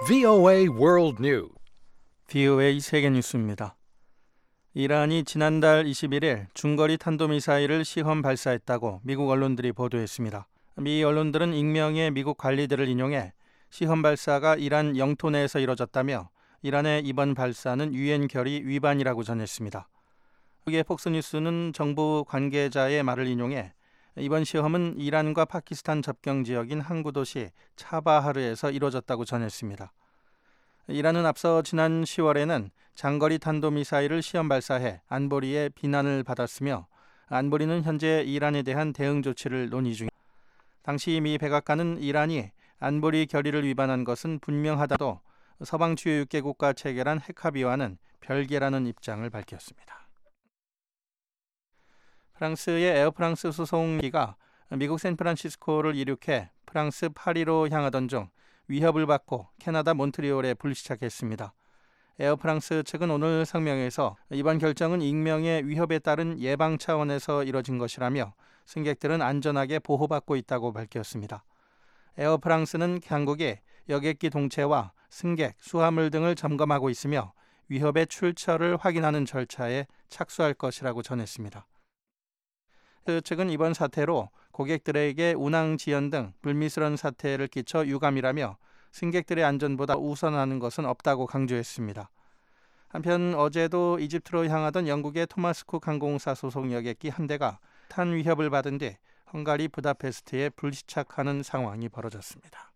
VOA World News. VOA 세계 뉴스입니다. 이란이 지난달 21일 중거리 탄도미사일을 시험 발사했다고 미국 언론들이 보도했습니다. 미 언론들은 익명의 미국 관리들을 인용해 시험 발사가 이란 영토 내에서 이뤄졌다며 이란의 이번 발사는 유엔 결의 위반이라고 전했습니다. 미국의 폭스뉴스는 정부 관계자의 말을 인용해 이번 시험은 이란과 파키스탄 접경 지역인 항구 도시 차바하르에서 이뤄졌다고 전했습니다. 이란은 앞서 지난 10월에는 장거리 탄도미사일을 시험 발사해 안보리의 비난을 받았으며 안보리는 현재 이란에 대한 대응 조치를 논의 중입니다. 당시 미 백악관은 이란이 안보리 결의를 위반한 것은 분명하다도 서방 주요 6개국과 체결한 핵합의와는 별개라는 입장을 밝혔습니다. 프랑스의 에어프랑스 수송기가 미국 샌프란시스코를 이륙해 프랑스 파리로 향하던 중 위협을 받고 캐나다 몬트리올에 불시착했습니다. 에어프랑스 측은 오늘 성명에서 이번 결정은 익명의 위협에 따른 예방 차원에서 이뤄진 것이라며 승객들은 안전하게 보호받고 있다고 밝혔습니다. 에어프랑스는 당국이 여객기 동체와 승객, 수화물 등을 점검하고 있으며 위협의 출처를 확인하는 절차에 착수할 것이라고 전했습니다. 측은 이번 사태로 고객들에게 운항 지연 등 불미스러운 사태를 끼쳐 유감이라며 승객들의 안전보다 우선하는 것은 없다고 강조했습니다. 한편 어제도 이집트로 향하던 영국의 토마스 쿡 항공사 소속 여객기 한 대가 탄 위협을 받은 뒤 헝가리 부다페스트에 불시착하는 상황이 벌어졌습니다.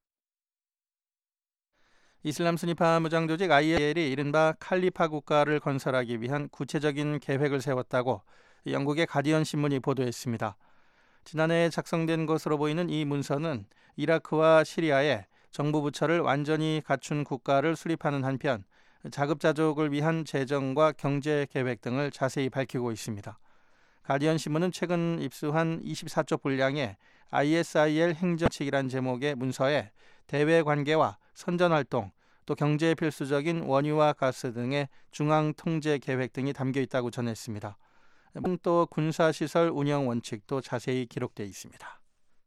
이슬람 스니파 무장 조직 IS이 이른바 칼리파 국가를 건설하기 위한 구체적인 계획을 세웠다고 영국의 가디언 신문이 보도했습니다. 지난해 작성된 것으로 보이는 이 문서는 이라크와 시리아에 정부 부처를 완전히 갖춘 국가를 수립하는 한편 자급자족을 위한 재정과 경제 계획 등을 자세히 밝히고 있습니다. 가디언 신문은 최근 입수한 24쪽 분량의 ISIL 행정칙이란 제목의 문서에 대외 관계와 선전 활동, 또 경제에 필수적인 원유와 가스 등의 중앙 통제 계획 등이 담겨 있다고 전했습니다. 또 군사시설 운영 원칙도 자세히 기록되어 있습니다.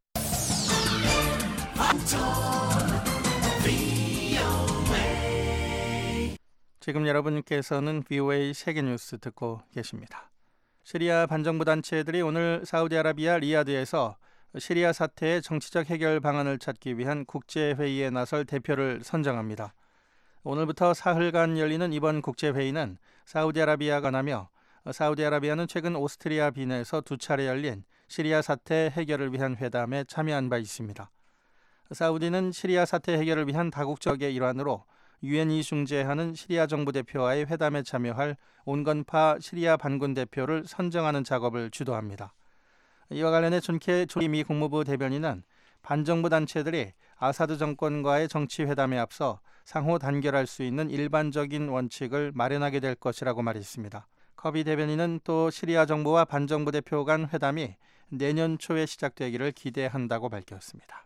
지금 여러분께서는 VOA 세계뉴스 듣고 계십니다. 시리아 반정부 단체들이 오늘 사우디아라비아 리야드에서 시리아 사태의 정치적 해결 방안을 찾기 위한 국제회의에 나설 대표를 선정합니다. 오늘부터 사흘간 열리는 이번 국제회의는 사우디아라비아가 나며 사우디아라비아는 최근 오스트리아 빈에서 두 차례 열린 시리아 사태 해결을 위한 회담에 참여한 바 있습니다. 사우디는 시리아 사태 해결을 위한 다국적의 일환으로 유엔이 중재하는 시리아 정부 대표와의 회담에 참여할 온건파 시리아 반군 대표를 선정하는 작업을 주도합니다. 이와 관련해 존케 미 국무부 대변인은 반정부 단체들이 아사드 정권과의 정치 회담에 앞서 상호 단결할 수 있는 일반적인 원칙을 마련하게 될 것이라고 말했습니다. 커비 대변인은 또 시리아 정부와 반정부 대표 간 회담이 내년 초에 시작되기를 기대한다고 밝혔습니다.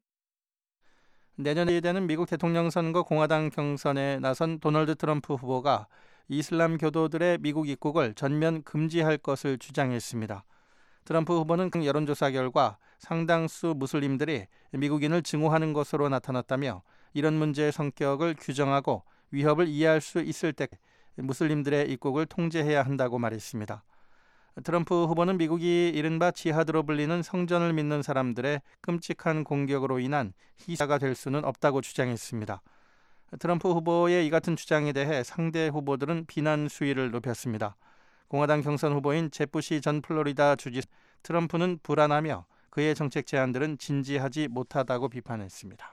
내년에 되는 미국 대통령 선거 공화당 경선에 나선 도널드 트럼프 후보가 이슬람 교도들의 미국 입국을 전면 금지할 것을 주장했습니다. 트럼프 후보는 여론조사 결과 상당수 무슬림들이 미국인을 증오하는 것으로 나타났다며 이런 문제의 성격을 규정하고 위협을 이해할 수 있을 때 무슬림들의 입국을 통제해야 한다고 말했습니다. 트럼프 후보는 미국이 이른바 지하드로 불리는 성전을 믿는 사람들의 끔찍한 공격으로 인한 희생자가 될 수는 없다고 주장했습니다. 트럼프 후보의 이 같은 주장에 대해 상대 후보들은 비난 수위를 높였습니다. 공화당 경선 후보인 제프시 전 플로리다 주지 트럼프는 불안하며 그의 정책 제안들은 진지하지 못하다고 비판했습니다.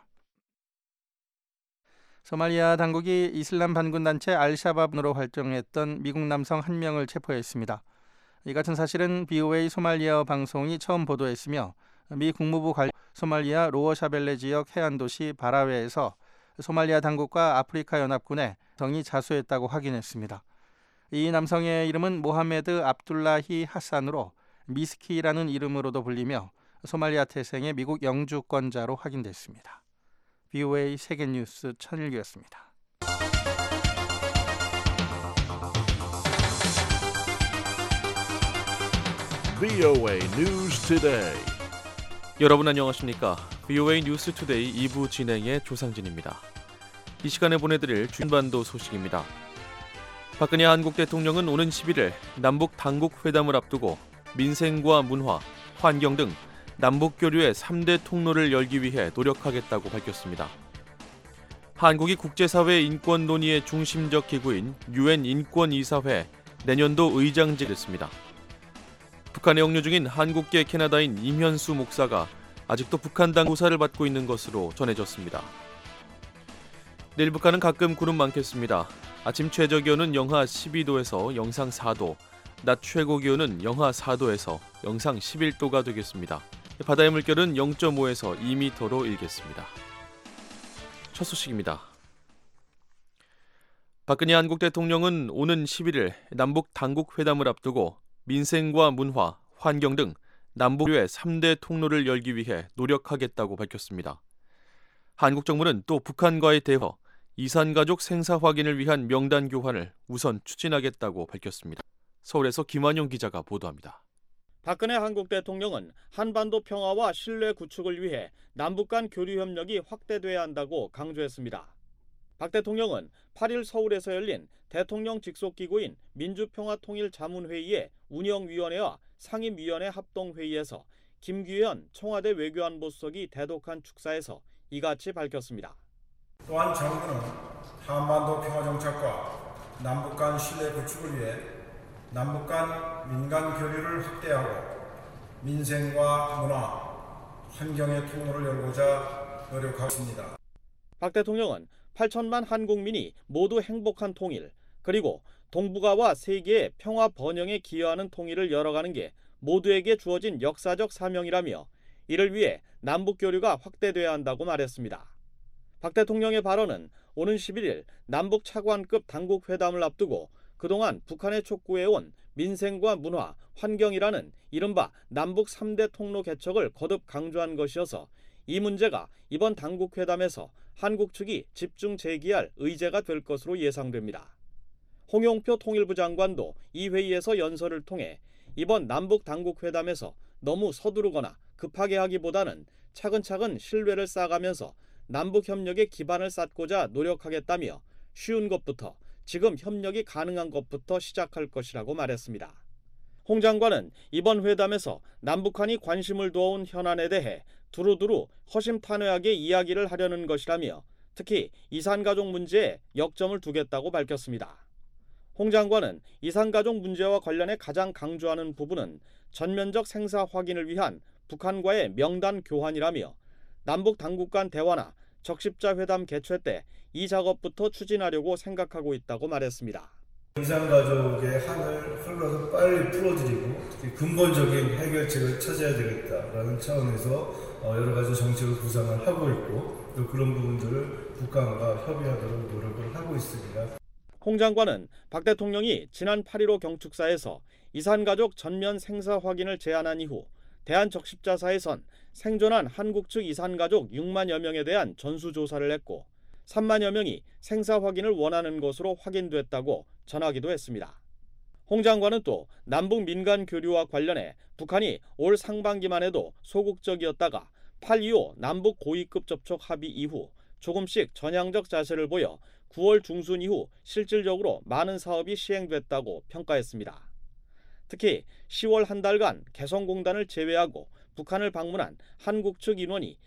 소말리아 당국이 이슬람 반군 단체 알샤바브로 활동했던 미국 남성 한 명을 체포했습니다. 이 같은 사실은 BOA 소말리아 방송이 처음 보도했으며 미 국무부 소말리아 로어샤벨레 지역 해안도시 바라웨에서 소말리아 당국과 아프리카 연합군의 성이 자수했다고 확인했습니다. 이 남성의 이름은 모하메드 압둘라히 하산으로 미스키라는 이름으로도 불리며 소말리아 태생의 미국 영주권자로 확인됐습니다. BOA 세계뉴스 천일규였습니다. VOA News Today. 여러분 안녕하십니까? VOA 뉴스 투데이 2부 진행의 조상진입니다. 이 시간에 보내드릴 중반도 소식입니다. 박근혜 한국 대통령은 오는 11일 남북 당국 회담을 앞두고 민생과 문화, 환경 등 남북 교류의 3대 통로를 열기 위해 노력하겠다고 밝혔습니다. 한국이 국제사회 인권 논의의 중심적 기구인 UN 인권이사회 내년도 의장직을 했습니다. 북한에 억류 중인 한국계 캐나다인 임현수 목사가 아직도 북한 당 조사를 받고 있는 것으로 전해졌습니다. 내일 북한은 가끔 구름 많겠습니다. 아침 최저기온은 영하 12도에서 영상 4도, 낮 최고기온은 영하 4도에서 영상 11도가 되겠습니다. 바다의 물결은 0.5에서 2m로 일겠습니다. 첫 소식입니다. 박근혜 한국 대통령은 오는 11일 남북 당국 회담을 앞두고 민생과 문화, 환경 등 남북의 3대 통로를 열기 위해 노력하겠다고 밝혔습니다. 한국 정부는 또 북한과의 대화, 이산가족 생사 확인을 위한 명단 교환을 우선 추진하겠다고 밝혔습니다. 서울에서 김환용 기자가 보도합니다. 박근혜 한국 대통령은 한반도 평화와 신뢰 구축을 위해 남북 간 교류 협력이 확대돼야 한다고 강조했습니다. 박 대통령은 8일 서울에서 열린 대통령 직속 기구인 민주평화통일자문회의의 운영위원회와 상임위원회 합동회의에서 김규현 청와대 외교안보수석이 대독한 축사에서 이같이 밝혔습니다. 또한 정부는 한반도 평화정착과 남북 간 신뢰 구축을 위해 남북 간 민간 교류를 확대하고 민생과 문화, 환경의 통로를 열고자 노력하고 있습니다. 박 대통령은 8천만 한국민이 모두 행복한 통일, 그리고 동북아와 세계의 평화 번영에 기여하는 통일을 열어가는 게 모두에게 주어진 역사적 사명이라며 이를 위해 남북 교류가 확대돼야 한다고 말했습니다. 박 대통령의 발언은 오는 11일 남북 차관급 당국 회담을 앞두고 그동안 북한에 촉구해온 민생과 문화, 환경이라는 이른바 남북 3대 통로 개척을 거듭 강조한 것이어서 이 문제가 이번 당국 회담에서 한국 측이 집중 제기할 의제가 될 것으로 예상됩니다. 홍영표 통일부 장관도 이 회의에서 연설을 통해 이번 남북 당국 회담에서 너무 서두르거나 급하게 하기보다는 차근차근 신뢰를 쌓아가면서 남북 협력의 기반을 쌓고자 노력하겠다며 쉬운 것부터 지금 협력이 가능한 것부터 시작할 것이라고 말했습니다. 홍 장관은 이번 회담에서 남북한이 관심을 두어온 현안에 대해 두루두루 허심탄회하게 이야기를 하려는 것이라며 특히 이산가족 문제에 역점을 두겠다고 밝혔습니다. 홍 장관은 이산가족 문제와 관련해 가장 강조하는 부분은 전면적 생사 확인을 위한 북한과의 명단 교환이라며 남북 당국 간 대화나 적십자 회담 개최 때 이 작업부터 추진하려고 생각하고 있다고 말했습니다. 이산가족의 한을 흘러서 빨리 풀어드리고 특히 근본적인 해결책을 찾아야 되겠다라는 차원에서 여러 가지 정책을 구상을 하고 있고 또 그런 부분들을 북한과 협의하도록 노력을 하고 있습니다. 홍 장관은 박 대통령이 지난 8.15 경축사에서 이산가족 전면 생사 확인을 제안한 이후 대한적십자사에선 생존한 한국 측 이산가족 6만여 명에 대한 전수조사를 했고 3만여 명이 생사 확인을 원하는 것으로 확인됐다고 전하기도 했습니다. 홍 장관은 또 남북 민간 교류와 관련해 북한이 올 상반기만 해도 소극적이었다가 8.25 남북 고위급 접촉 합의 이후 조금씩 전향적 자세를 보여 9월 중순 이후 실질적으로 많은 사업이 시행됐다고 평가했습니다. 특히 10월 한 달간 개성공단을 제외하고 북한을 방문한 한국 측 인원이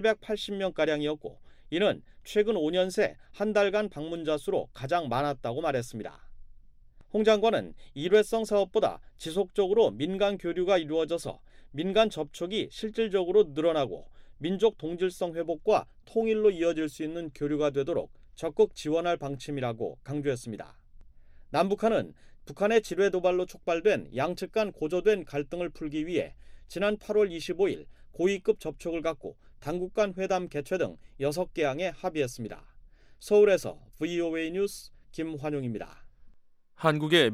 880명가량이었고 이는 최근 5년 새 한 달간 방문자 수로 가장 많았다고 말했습니다. 홍 장관은 일회성 사업보다 지속적으로 민간 교류가 이루어져서 민간 접촉이 실질적으로 늘어나고 민족 동질성 회복과 통일로 이어질 수 있는 교류가 되도록 적극 지원할 방침이라고 강조했습니다. 남북한은 북한의 지뢰 도발로 촉발된 양측 간 고조된 갈등을 풀기 위해 지난 8월 25일 고위급 접촉을 갖고 당국 간 회담 개최 등 6개항에 합의했습니다. 서울에서 VOA 뉴스 김환용입니다. 한국의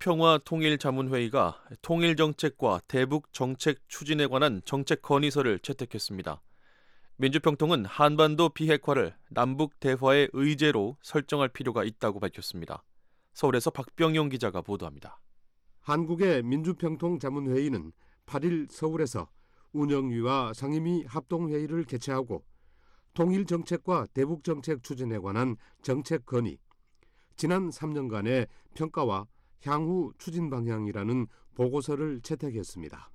민주평화통일자문회의가 통일정책과 대북정책 추진에 관한 정책 건의서를 채택했습니다. 민주평통은 한반도 비핵화를 남북 대화의 의제로 설정할 필요가 있다고 밝혔습니다. 서울에서 박병용 기자가 보도합니다. 한국의 민주평통자문회의는 8일 서울에서 운영위와 상임위 합동회의를 개최하고 통일정책과 대북정책 추진에 관한 정책 건의, 지난 3년간의 평가와 향후 추진 방향이라는 보고서를 채택했습니다.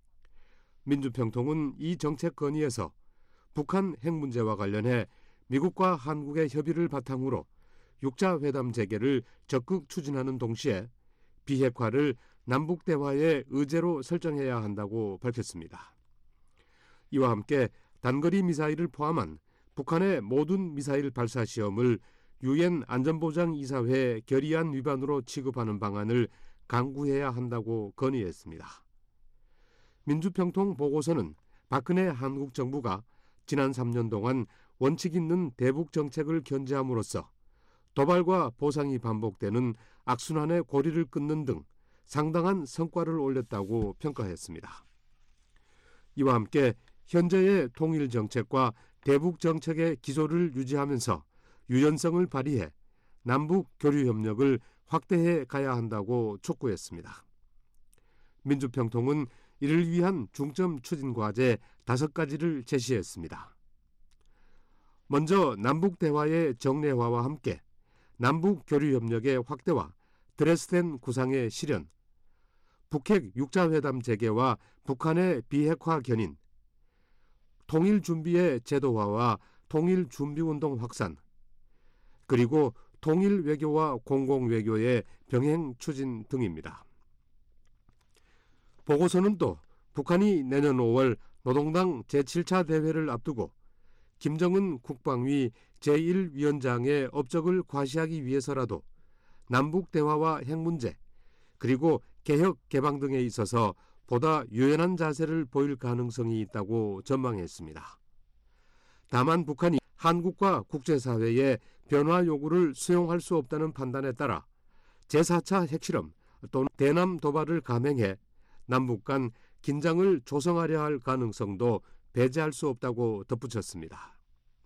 민주평통은 이 정책 건의에서 북한 핵 문제와 관련해 미국과 한국의 협의를 바탕으로 6자 회담 재개를 적극 추진하는 동시에 비핵화를 남북 대화의 의제로 설정해야 한다고 밝혔습니다. 이와 함께 단거리 미사일을 포함한 북한의 모든 미사일 발사 시험을 유엔 안전보장이사회 결의안 위반으로 취급하는 방안을 강구해야 한다고 건의했습니다. 민주평통 보고서는 박근혜 한국 정부가 지난 3년 동안 원칙 있는 대북 정책을 견제함으로써 도발과 보상이 반복되는 악순환의 고리를 끊는 등 상당한 성과를 올렸다고 평가했습니다. 이와 함께 현재의 통일 정책과 대북 정책의 기조를 유지하면서 유연성을 발휘해 남북 교류 협력을 확대해 가야 한다고 촉구했습니다. 민주평통은 이를 위한 중점 추진 과제 5가지를 제시했습니다. 먼저 남북 대화의 정례화와 함께 남북 교류 협력의 확대와 드레스덴 구상의 실현, 북핵 6자 회담 재개와 북한의 비핵화 견인, 통일 준비의 제도화와 통일 준비운동 확산, 그리고 통일 외교와 공공 외교의 병행 추진 등입니다. 보고서는 또 북한이 내년 5월 노동당 제7차 대회를 앞두고 김정은 국방위 제1위원장의 업적을 과시하기 위해서라도 남북 대화와 핵 문제, 그리고 개혁 개방 등에 있어서 보다 유연한 자세를 보일 가능성이 있다고 전망했습니다. 다만 북한이 한국과 국제사회의 변화 요구를 수용할 수 없다는 판단에 따라 제4차 핵실험 또는 대남 도발을 감행해 남북 간 긴장을 조성하려 할 가능성도 배제할 수 없다고 덧붙였습니다.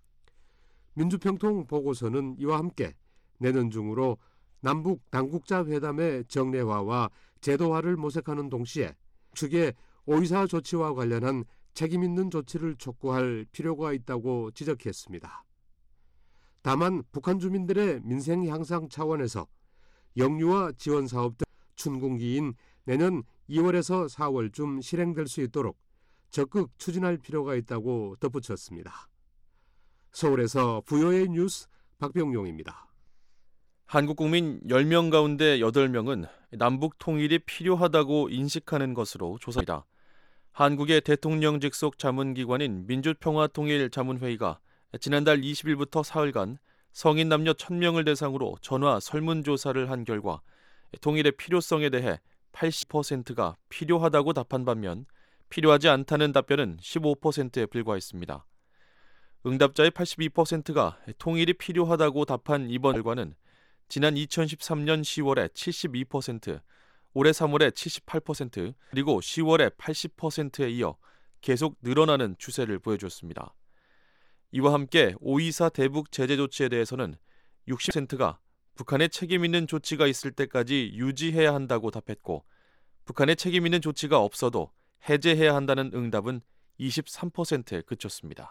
민주평통 보고서는 이와 함께 내년 중으로 남북 당국자 회담의 정례화와 제도화를 모색하는 동시에 측의 오이사 조치와 관련한 책임 있는 조치를 촉구할 필요가 있다고 지적했습니다. 다만 북한 주민들의 민생 향상 차원에서 영유아 지원 사업 등 춘궁기인 내년 2월에서 4월쯤 실행될 수 있도록 적극 추진할 필요가 있다고 덧붙였습니다. 서울에서 VOA 뉴스 박병용입니다. 한국 국민 10명 가운데 8명은 남북 통일이 필요하다고 인식하는 것으로 조사입니다. 한국의 대통령 직속 자문기관인 민주평화통일자문회의가 지난달 20일부터 사흘간 성인 남녀 1000명을 대상으로 전화 설문조사를 한 결과 통일의 필요성에 대해 80%가 필요하다고 답한 반면 필요하지 않다는 답변은 15%에 불과했습니다. 응답자의 82%가 통일이 필요하다고 답한 이번 결과는 지난 2013년 10월에 72%, 올해 3월에 78%, 그리고 10월에 80%에 이어 계속 늘어나는 추세를 보여줬습니다. 이와 함께 5.24 대북 제재 조치에 대해서는 60%가 북한의 책임 있는 조치가 있을 때까지 유지해야 한다고 답했고, 북한의 책임 있는 조치가 없어도 해제해야 한다는 응답은 23%에 그쳤습니다.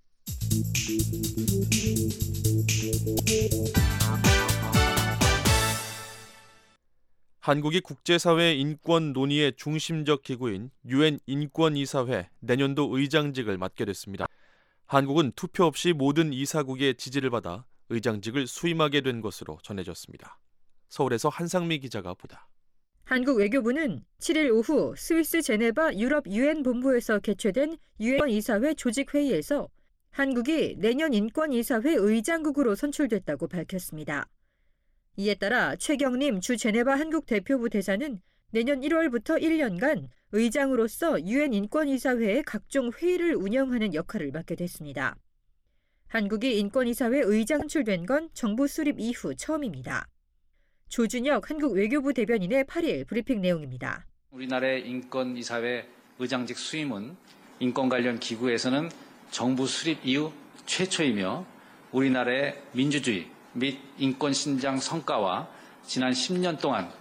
한국이 국제사회 인권 논의의 중심적 기구인 유엔 인권이사회 내년도 의장직을 맡게 됐습니다. 한국은 투표 없이 모든 이사국의 지지를 받아 의장직을 수임하게 된 것으로 전해졌습니다. 서울에서 한상미 기자가 보다. 한국 외교부는 7일 오후 스위스 제네바 유럽 유엔 본부에서 개최된 유엔 이사회 조직회의에서 한국이 내년 인권이사회 의장국으로 선출됐다고 밝혔습니다. 이에 따라 최경림 주 제네바 한국 대표부 대사는 내년 1월부터 1년간 의장으로서 유엔 인권이사회의 각종 회의를 운영하는 역할을 맡게 됐습니다. 한국이 인권이사회 의장 선출된 건 정부 수립 이후 처음입니다. 조준혁 한국 외교부 대변인의 8일 브리핑 내용입니다. 우리나라의 인권이사회 의장직 수임은 인권 관련 기구에서는 정부 수립 이후 최초이며 우리나라의 민주주의 및 인권 신장 성과와 지난 10년 동안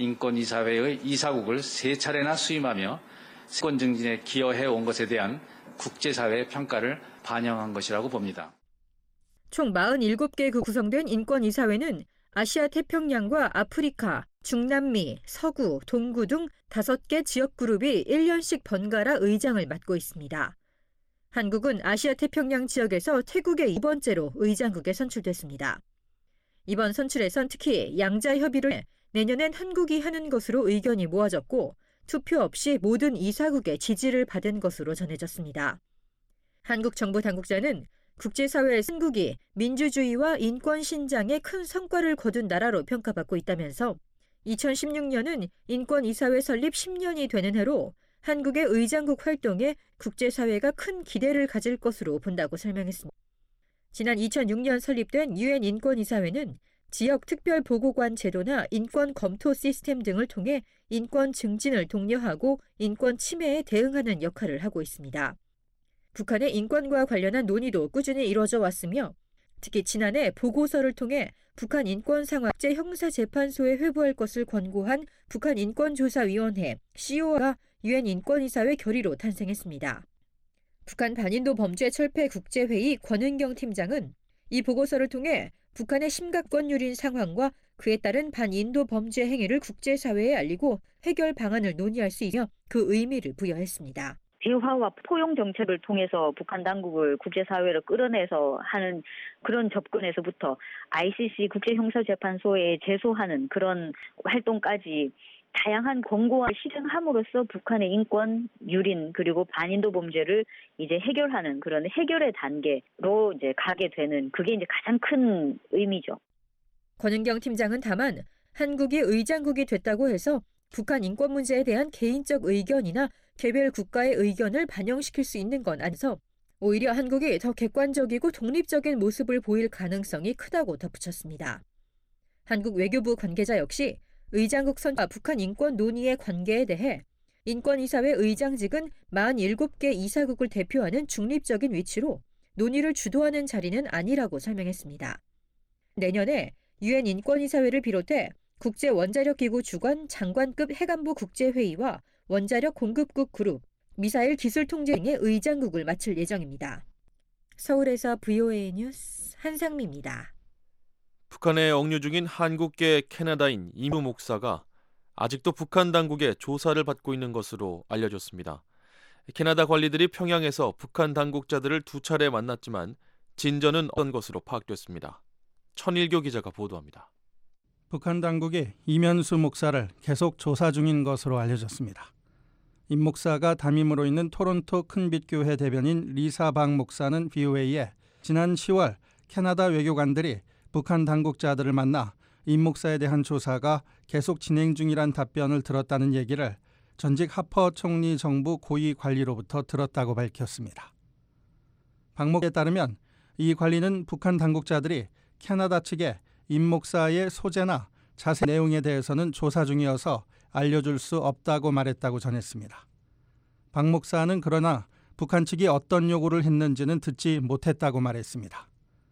인권이사회의 이사국을 3차례나 수임하며 인권 증진에 기여해 온 것에 대한 국제사회의 평가를 반영한 것이라고 봅니다. 총 47개 구성된 인권이사회는 아시아 태평양과 아프리카, 중남미, 서구, 동구 등 5개 지역 그룹이 1년씩 번갈아 의장을 맡고 있습니다. 한국은 아시아 태평양 지역에서 태국의 2번째로 의장국에 선출됐습니다. 이번 선출에선 특히 양자 협의를 해 내년엔 한국이 하는 것으로 의견이 모아졌고 투표 없이 모든 이사국의 지지를 받은 것으로 전해졌습니다. 한국 정부 당국자는 국제사회의 한국이 민주주의와 인권 신장에 큰 성과를 거둔 나라로 평가받고 있다면서 2016년은 인권이사회 설립 10년이 되는 해로 한국의 의장국 활동에 국제사회가 큰 기대를 가질 것으로 본다고 설명했습니다. 지난 2006년 설립된 유엔 인권이사회는 지역 특별보고관 제도나 인권 검토 시스템 등을 통해 인권 증진을 독려하고 인권 침해에 대응하는 역할을 하고 있습니다. 북한의 인권과 관련한 논의도 꾸준히 이뤄져 왔으며 특히 지난해 보고서를 통해 북한 인권 상황 국제형사재판소에 회부할 것을 권고한 북한인권조사위원회 COA가 유엔 인권이사회 결의로 탄생했습니다. 북한 반인도 범죄 철폐 국제회의 권은경 팀장은 이 보고서를 통해 북한의 심각권 유린 상황과 그에 따른 반인도 범죄 행위를 국제사회에 알리고 해결 방안을 논의할 수 있으며 그 의미를 부여했습니다. 대화와 포용 정책을 통해서 북한 당국을 국제사회로 끌어내서 하는 그런 접근에서부터 ICC 국제형사재판소에 제소하는 그런 활동까지 다양한 권고와 실행함으로써 북한의 인권 유린 그리고 반인도 범죄를 이제 해결하는 그런 해결의 단계로 이제 가게 되는 그게 이제 가장 큰 의미죠. 권은경 팀장은 다만 한국이 의장국이 됐다고 해서 북한 인권 문제에 대한 개인적 의견이나 개별 국가의 의견을 반영시킬 수 있는 건 아니서 오히려 한국이 더 객관적이고 독립적인 모습을 보일 가능성이 크다고 덧붙였습니다. 한국 외교부 관계자 역시 의장국 선과 북한 인권 논의의 관계에 대해 인권이사회 의장직은 47개 이사국을 대표하는 중립적인 위치로 논의를 주도하는 자리는 아니라고 설명했습니다. 내년에 유엔 인권이사회를 비롯해 국제원자력기구 주관 장관급 해관부 국제회의와 원자력 공급국 그룹, 미사일 기술 통제 등의 의장국을 맡을 예정입니다. 서울에서 VOA 뉴스 한상미입니다. 북한에 억류 중인 한국계 캐나다인 이무 목사가 아직도 북한 당국의 조사를 받고 있는 것으로 알려졌습니다. 캐나다 관리들이 평양에서 북한 당국자들을 2차례 만났지만 진전은 없던 것으로 파악됐습니다. 천일교 기자가 보도합니다. 북한 당국이 이면수 목사를 계속 조사 중인 것으로 알려졌습니다. 임 목사가 담임으로 있는 토론토 큰빛교회 대변인 리사방 목사는 VOA에 지난 10월 캐나다 외교관들이 북한 당국자들을 만나 임 목사에 대한 조사가 계속 진행 중이란 답변을 들었다는 얘기를 전직 하퍼 총리 정부 고위 관리로부터 들었다고 밝혔습니다. 박 목사에 따르면 이 관리는 북한 당국자들이 캐나다 측에 임 목사의 소재나 자세한 내용에 대해서는 조사 중이어서 알려줄 수 없다고 말했다고 전했습니다. 박 목사는 그러나 북한 측이 어떤 요구를 했는지는 듣지 못했다고 말했습니다.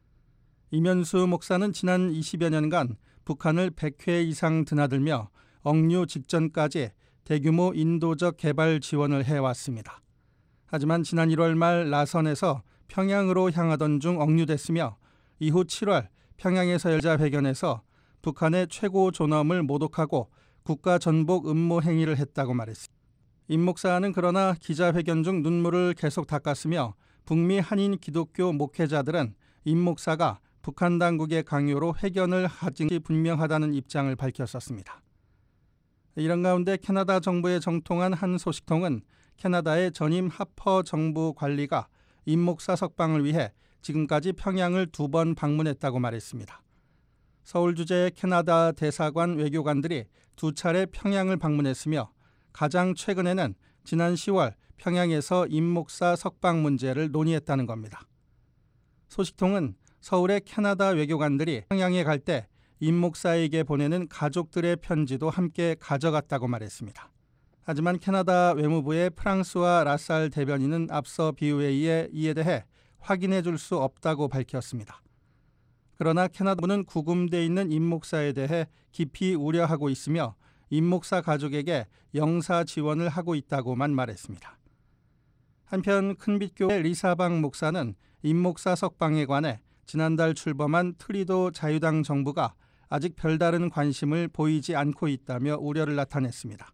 이면수 목사는 지난 20여 년간 북한을 100회 이상 드나들며 억류 직전까지 대규모 인도적 개발 지원을 해왔습니다. 하지만 지난 1월 말 라선에서 평양으로 향하던 중 억류됐으며 이후 7월 평양에서 열자회견에서 북한의 최고 존엄을 모독하고 국가 전복 음모 행위를 했다고 말했습니다. 임 목사는 그러나 기자회견 중 눈물을 계속 닦았으며 북미 한인 기독교 목회자들은 임 목사가 북한 당국의 강요로 회견을 하진 것이 분명하다는 입장을 밝혔었습니다. 이런 가운데 캐나다 정부에 정통한 한 소식통은 캐나다의 전임 하퍼 정부 관리가 임 목사 석방을 위해 지금까지 평양을 2번 방문했다고 말했습니다. 서울 주재의 캐나다 대사관 외교관들이 2차례 평양을 방문했으며 가장 최근에는 지난 10월 평양에서 임 목사 석방 문제를 논의했다는 겁니다. 소식통은 서울의 캐나다 외교관들이 평양에 갈 때 임 목사에게 보내는 가족들의 편지도 함께 가져갔다고 말했습니다. 하지만 캐나다 외무부의 프랑스와 라살 대변인은 앞서 BOA에 이에 대해 확인해 줄 수 없다고 밝혔습니다. 그러나 캐나다부는 구금돼 있는 임 목사에 대해 깊이 우려하고 있으며 임 목사 가족에게 영사 지원을 하고 있다고만 말했습니다. 한편 큰빛교회 리사방 목사는 임목사 석방에 관해 지난달 출범한 트리도 자유당 정부가 아직 별다른 관심을 보이지 않고 있다며 우려를 나타냈습니다.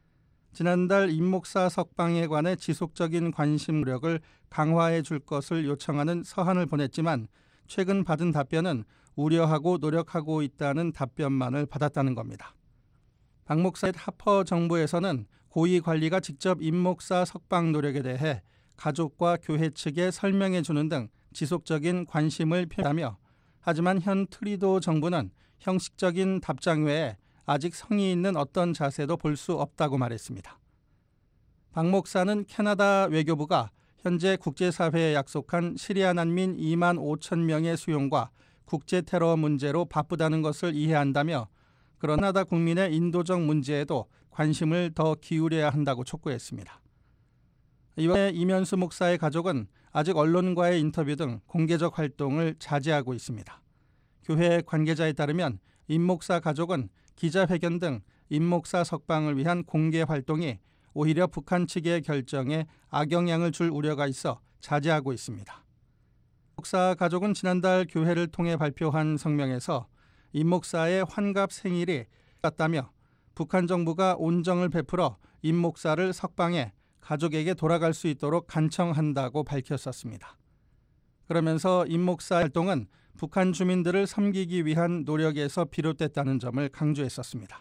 지난달 임목사 석방에 관해 지속적인 관심 노력을 강화해 줄 것을 요청하는 서한을 보냈지만 최근 받은 답변은 우려하고 노력하고 있다는 답변만을 받았다는 겁니다. 박 목사의 하퍼 정부에서는 고위 관리가 직접 임목사 석방 노력에 대해 가족과 교회 측에 설명해 주는 등 지속적인 관심을 표하며 하지만 현 트리도 정부는 형식적인 답장 외에 아직 성의 있는 어떤 자세도 볼 수 없다고 말했습니다. 박 목사는 캐나다 외교부가 현재 국제사회에 약속한 시리아 난민 2만 5천 명의 수용과 국제테러 문제로 바쁘다는 것을 이해한다며 그러나 캐나다 국민의 인도적 문제에도 관심을 더 기울여야 한다고 촉구했습니다. 이번에 이면수 목사의 가족은 아직 언론과의 인터뷰 등 공개적 활동을 자제하고 있습니다. 교회 관계자에 따르면 임 목사 가족은 기자회견 등 임 목사 석방을 위한 공개 활동이 오히려 북한 측의 결정에 악영향을 줄 우려가 있어 자제하고 있습니다. 목사 가족은 지난달 교회를 통해 발표한 성명에서 임 목사의 환갑 생일이 같다며 북한 정부가 온정을 베풀어 임 목사를 석방해 가족에게 돌아갈 수 있도록 간청한다고 밝혔었습니다. 그러면서 임 목사 활동은 북한 주민들을 섬기기 위한 노력에서 비롯됐다는 점을 강조했었습니다.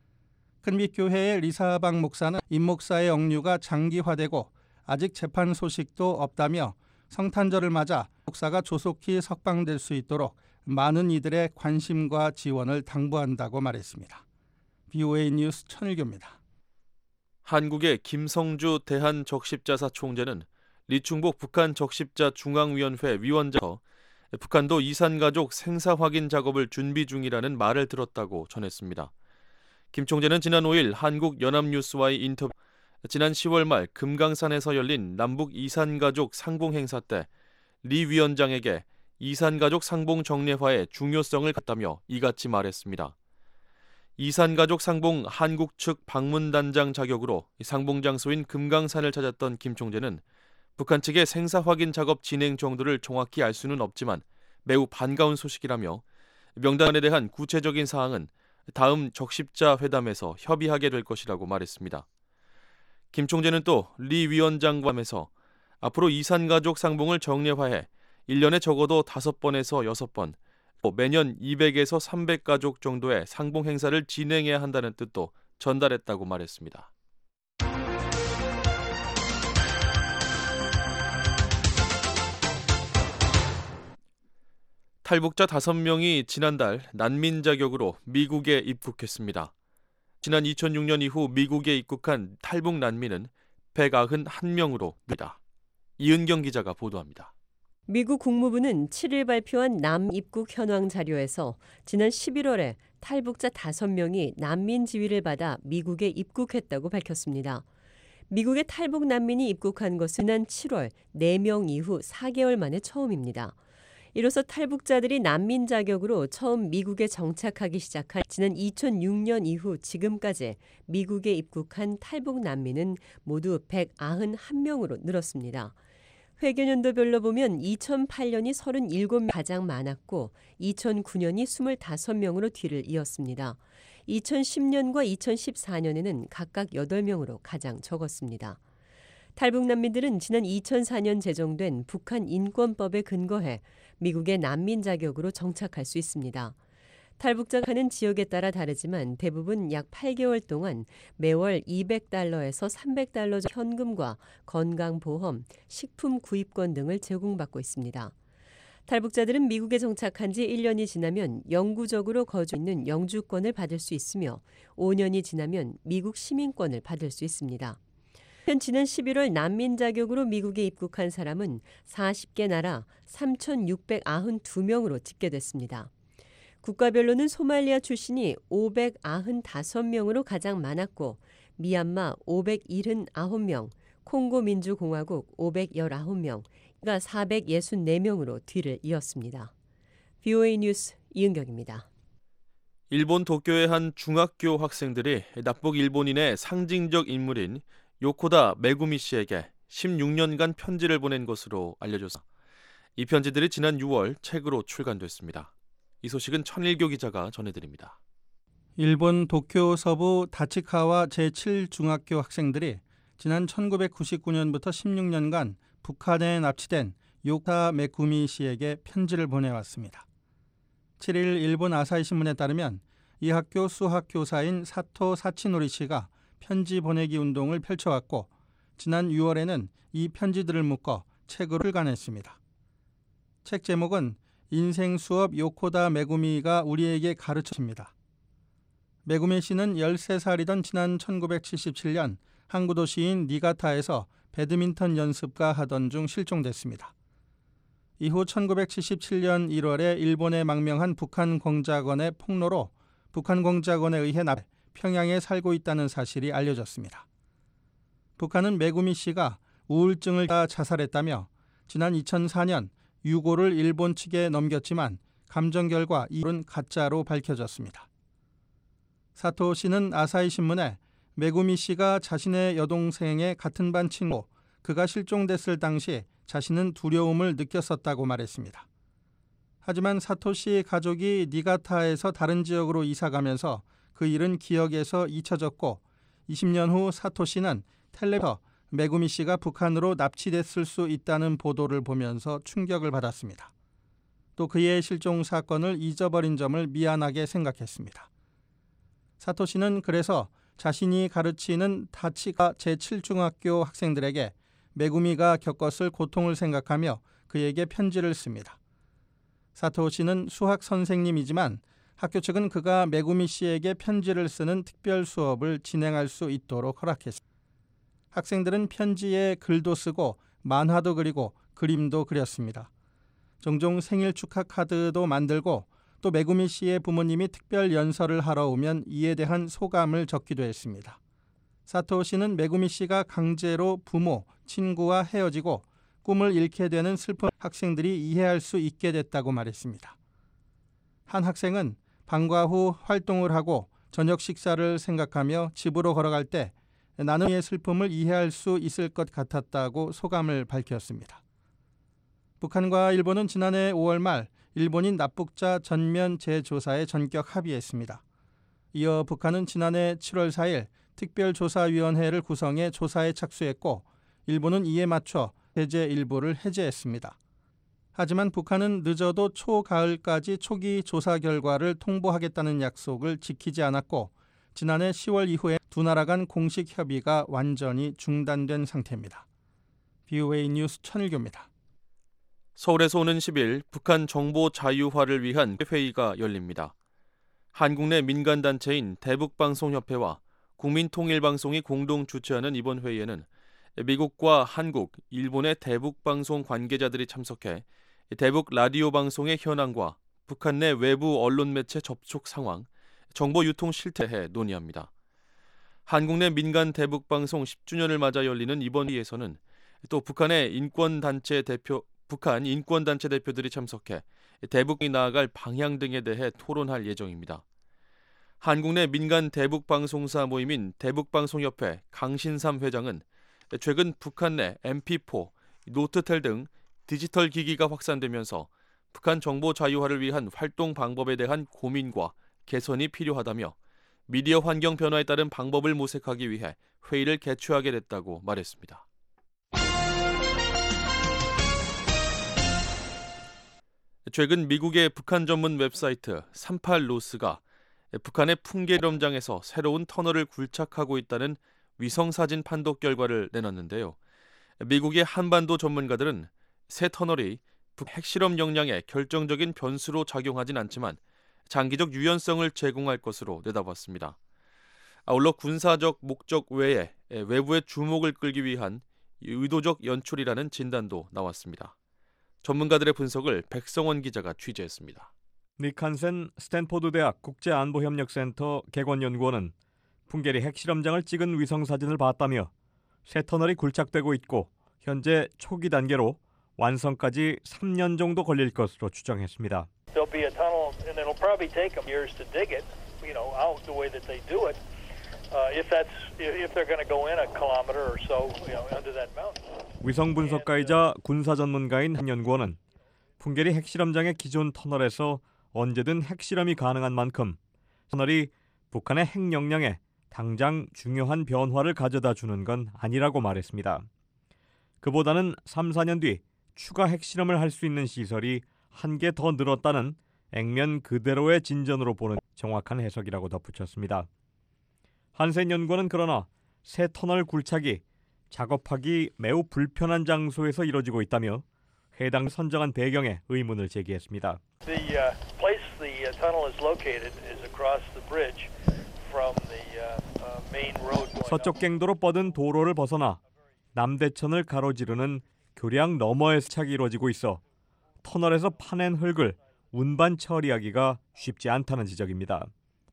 큰빛교회의 리사방 목사는 임 목사의 억류가 장기화되고 아직 재판 소식도 없다며 성탄절을 맞아 목사가 조속히 석방될 수 있도록 많은 이들의 관심과 지원을 당부한다고 말했습니다. BOA 뉴스 천일교입니다. 한국의 김성주 대한적십자사 총재는 리충복 북한 적십자 중앙위원회 위원장에서 북한도 이산가족 생사 확인 작업을 준비 중이라는 말을 들었다고 전했습니다. 김 총재는 지난 5일 한국연합뉴스와의 인터뷰 지난 10월 말 금강산에서 열린 남북 이산가족 상봉 행사 때 리 위원장에게 이산가족 상봉 정례화의 중요성을 갖다며 이같이 말했습니다. 이산가족 상봉 한국 측 방문단장 자격으로 상봉 장소인 금강산을 찾았던 김 총재는 북한 측의 생사 확인 작업 진행 정도를 정확히 알 수는 없지만 매우 반가운 소식이라며 명단에 대한 구체적인 사항은 다음 적십자 회담에서 협의하게 될 것이라고 말했습니다. 김 총재는 또 리 위원장과 하면서 앞으로 이산가족 상봉을 정례화해 1년에 적어도 5번에서 6번, 매년 200에서 300가족 정도의 상봉 행사를 진행해야 한다는 뜻도 전달했다고 말했습니다. 탈북자 5명이 지난달 난민 자격으로 미국에 입국했습니다. 지난 2006년 이후 미국에 입국한 탈북 난민은 191명으로 늘다. 이은경 기자가 보도합니다. 미국 국무부는 7일 발표한 남 입국 현황 자료에서 지난 11월에 탈북자 5명이 난민 지위를 받아 미국에 입국했다고 밝혔습니다. 미국에 탈북 난민이 입국한 것은 지난 7월 4명 이후 4개월 만에 처음입니다. 이로써 탈북자들이 난민 자격으로 처음 미국에 정착하기 시작한 지난 2006년 이후 지금까지 미국에 입국한 탈북 난민은 모두 191명으로 늘었습니다. 회계연도별로 보면 2008년이 37명 가장 많았고 2009년이 25명으로 뒤를 이었습니다. 2010년과 2014년에는 각각 8명으로 가장 적었습니다. 탈북 난민들은 지난 2004년 제정된 북한 인권법에 근거해 미국의 난민 자격으로 정착할 수 있습니다. 탈북자가 사는 지역에 따라 다르지만 대부분 약 8개월 동안 매월 $200에서 $300 현금과 건강보험, 식품 구입권 등을 제공받고 있습니다. 탈북자들은 미국에 정착한 지 1년이 지나면 영구적으로 거주 있는 영주권을 받을 수 있으며 5년이 지나면 미국 시민권을 받을 수 있습니다. 지난 11월 난민 자격으로 미국에 입국한 사람은 40개 나라 3,692명으로 집계됐습니다. 국가별로는 소말리아 출신이 595명으로 가장 많았고 미얀마 579명, 콩고 민주공화국 519명, 가 464명으로 뒤를 이었습니다. BOA 뉴스 이은경입니다. 일본 도쿄의 한 중학교 학생들이 납북 일본인의 상징적 인물인 요코다 메구미 씨에게 16년간 편지를 보낸 것으로 알려져서 이 편지들이 지난 6월 책으로 출간됐습니다. 이 소식은 천일교 기자가 전해드립니다. 일본 도쿄 서부 다치카와 제7중학교 학생들이 지난 1999년부터 16년간 북한에 납치된 요타 메구미 씨에게 편지를 보내왔습니다. 7일 일본 아사히 신문에 따르면 이 학교 수학 교사인 사토 사치노리 씨가 편지 보내기 운동을 펼쳐왔고 지난 6월에는 이 편지들을 묶어 책으로 출간했습니다. 책 제목은 인생 수업 요코다 메구미가 우리에게 가르쳐줍니다. 메구미 씨는 13살이던 지난 1977년 항구 도시인 니가타에서 배드민턴 연습가 하던 중 실종됐습니다. 이후 1977년 1월에 일본에 망명한 북한 공작원의 폭로로 북한 공작원에 의해 평양에 살고 있다는 사실이 알려졌습니다. 북한은 메구미 씨가 우울증을 앓아 자살했다며 지난 2004년 유고를 일본 측에 넘겼지만 감정 결과 이율은 가짜로 밝혀졌습니다. 사토 씨는 아사히 신문에 메구미 씨가 자신의 여동생의 같은 반 친구, 그가 실종됐을 당시 자신은 두려움을 느꼈었다고 말했습니다. 하지만 사토 씨 가족이 니가타에서 다른 지역으로 이사가면서 그 일은 기억에서 잊혀졌고 20년 후 사토 씨는 텔레비에서 메구미 씨가 북한으로 납치됐을 수 있다는 보도를 보면서 충격을 받았습니다. 또 그의 실종 사건을 잊어버린 점을 미안하게 생각했습니다. 사토 씨는 그래서 자신이 가르치는 다치카 제7중학교 학생들에게 메구미가 겪었을 고통을 생각하며 그에게 편지를 씁니다. 사토 씨는 수학 선생님이지만 학교 측은 그가 메구미 씨에게 편지를 쓰는 특별 수업을 진행할 수 있도록 허락했습니다. 학생들은 편지에 글도 쓰고 만화도 그리고 그림도 그렸습니다. 종종 생일 축하 카드도 만들고 또 메구미 씨의 부모님이 특별 연설을 하러 오면 이에 대한 소감을 적기도 했습니다. 사토 씨는 메구미 씨가 강제로 부모, 친구와 헤어지고 꿈을 잃게 되는 슬픔을 학생들이 이해할 수 있게 됐다고 말했습니다. 한 학생은 방과 후 활동을 하고 저녁 식사를 생각하며 집으로 걸어갈 때 나는 이의 슬픔을 이해할 수 있을 것 같았다고 소감을 밝혔습니다. 북한과 일본은 지난해 5월 말 일본인 납북자 전면 재조사에 전격 합의했습니다. 이어 북한은 지난해 7월 4일 특별조사위원회를 구성해 조사에 착수했고 일본은 이에 맞춰 제재 일부를 해제했습니다. 하지만 북한은 늦어도 초가을까지 초기 조사 결과를 통보하겠다는 약속을 지키지 않았고 지난해 10월 이후에 두 나라 간 공식 협의가 완전히 중단된 상태입니다. VOA 뉴스 천일교입니다. 서울에서 오는 10일 북한 정보 자유화를 위한 회의가 열립니다. 한국 내 민간단체인 대북방송협회와 국민통일방송이 공동 주최하는 이번 회의에는 미국과 한국, 일본의 대북방송 관계자들이 참석해 대북 라디오 방송의 현황과 북한 내 외부 언론 매체 접촉 상황, 정보 유통 실태에 논의합니다. 한국 내 민간 대북방송 10주년을 맞아 열리는 이번 회의에서는 또 북한 인권단체 대표들이 참석해 대북이 나아갈 방향 등에 대해 토론할 예정입니다. 한국 내 민간 대북방송사 모임인 대북방송협회 강신삼 회장은 최근 북한 내 MP4, 노트텔 등 디지털 기기가 확산되면서 북한 정보 자유화를 위한 활동 방법에 대한 고민과 개선이 필요하다며 미디어 환경 변화에 따른 방법을 모색하기 위해 회의를 개최하게 됐다고 말했습니다. 최근 미국의 북한 전문 웹사이트 38로스가 북한의 풍계령장에서 새로운 터널을 굴착하고 있다는 위성사진 판독 결과를 내놨는데요. 미국의 한반도 전문가들은 새 터널이 북 핵실험 역량에 결정적인 변수로 작용하진 않지만 장기적 유연성을 제공할 것으로 내다봤습니다. 아울러 군사적 목적 외에 외부의 주목을 끌기 위한 의도적 연출이라는 진단도 나왔습니다. 전문가들의 분석을 백성원 기자가 취재했습니다. 닉 한센 스탠포드 대학 국제안보협력센터 객원연구원은 풍계리 핵실험장을 찍은 위성사진을 봤다며 새 터널이 굴착되고 있고 현재 초기 단계로 완성까지 3년 정도 걸릴 것으로 추정했습니다. There'll be a tunnel and it'll probably take them years to dig it, out the way that they do it. 위성 분석가이자 군사 전문가인 한 연구원은 풍계리 핵실험장의 기존 터널에서 언제든 핵실험이 가능한 만큼 터널이 북한의 핵 역량에 당장 중요한 변화를 가져다 주는 건 아니라고 말했습니다. 그보다는 3, 4년 뒤 추가 핵실험을 할 수 있는 시설이 한 개 더 늘었다는 액면 그대로의 진전으로 보는 정확한 해석이라고 덧붙였습니다. 한센 연구원은 그러나 새 터널 굴착이 작업하기 매우 불편한 장소에서 이뤄지고 있다며 해당 선정한 배경에 의문을 제기했습니다. 서쪽 갱도로 뻗은 도로를 벗어나 남대천을 가로지르는 교량 너머에서 착이 이루어지고 있어 터널에서 파낸 흙을 운반 처리하기가 쉽지 않다는 지적입니다.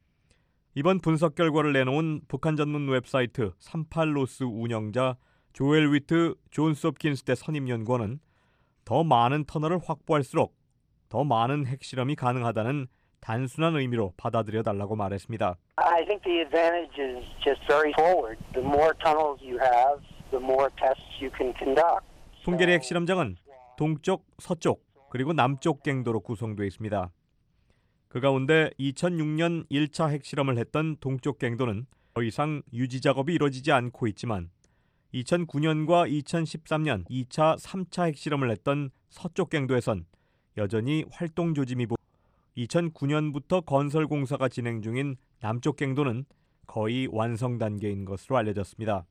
이번 분석 결과를 내놓은 북한 전문 웹사이트 38로스 운영자 조엘 위트 존스 홉킨스대 선임연구원은 더 많은 터널을 확보할수록 더 많은 핵실험이 가능하다는 단순한 의미로 받아들여 달라고 말했습니다. I think the advantage is just very forward. The more tunnels you have, the more tests you can conduct. 풍계리 핵실험장은 동쪽, 서쪽, 그리고 남쪽 갱도로 구성되어 있습니다. 그 가운데 2006년 1차 핵실험을 했던 동쪽 갱도는 더 이상 유지 작업이 이루어지지 않고 있지만 2009년과 2013년 2차, 3차 핵실험을 했던 서쪽 갱도에선 여전히 활동 조짐이 보이고 2009년부터 건설 공사가 진행 중인 남쪽 갱도는 거의 완성 단계인 것으로 알려졌습니다.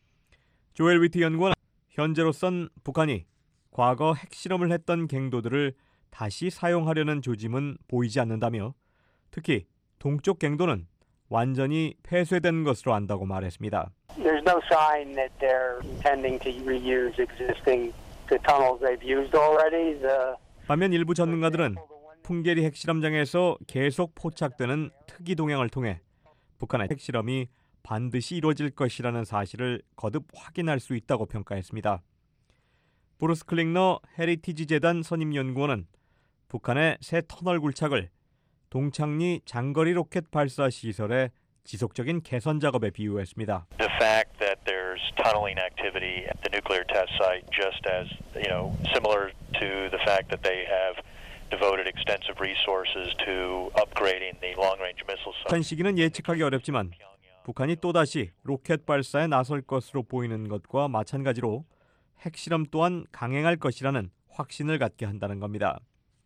조엘 위트 연구원은 현재로선 북한이 과거 핵실험을 했던 갱도들을 다시 사용하려는 조짐은 보이지 않는다며 특히 동쪽 갱도는 완전히 폐쇄된 것으로 안다고 말했습니다. There's no sign that they're intending to reuse existing tunnels they've used already. 반면 일부 전문가들은 풍계리 핵실험장에서 계속 포착되는 특이 동향을 통해 북한의 핵실험이 반드시 이루어질 것이라는 사실을 거듭 확인할 수 있다고 평가했습니다. 브루스 클링너 헤리티지 재단 선임 연구원은 북한의 새 터널 굴착을 동창리 장거리 로켓 발사 시설의 지속적인 개선 작업에 비유했습니다. The fact that there's tunneling activity at the nuclear test site just as, similar to the fact that they have devoted extensive resources to upgrading the long-range missile system. 북한 시기는 예측하기 어렵지만 북한이 또다시 로켓 발사에 나설 것으로 보이는 것과 마찬가지로 핵실험 또한 강행할 것이라는 확신을 갖게 한다는 겁니다.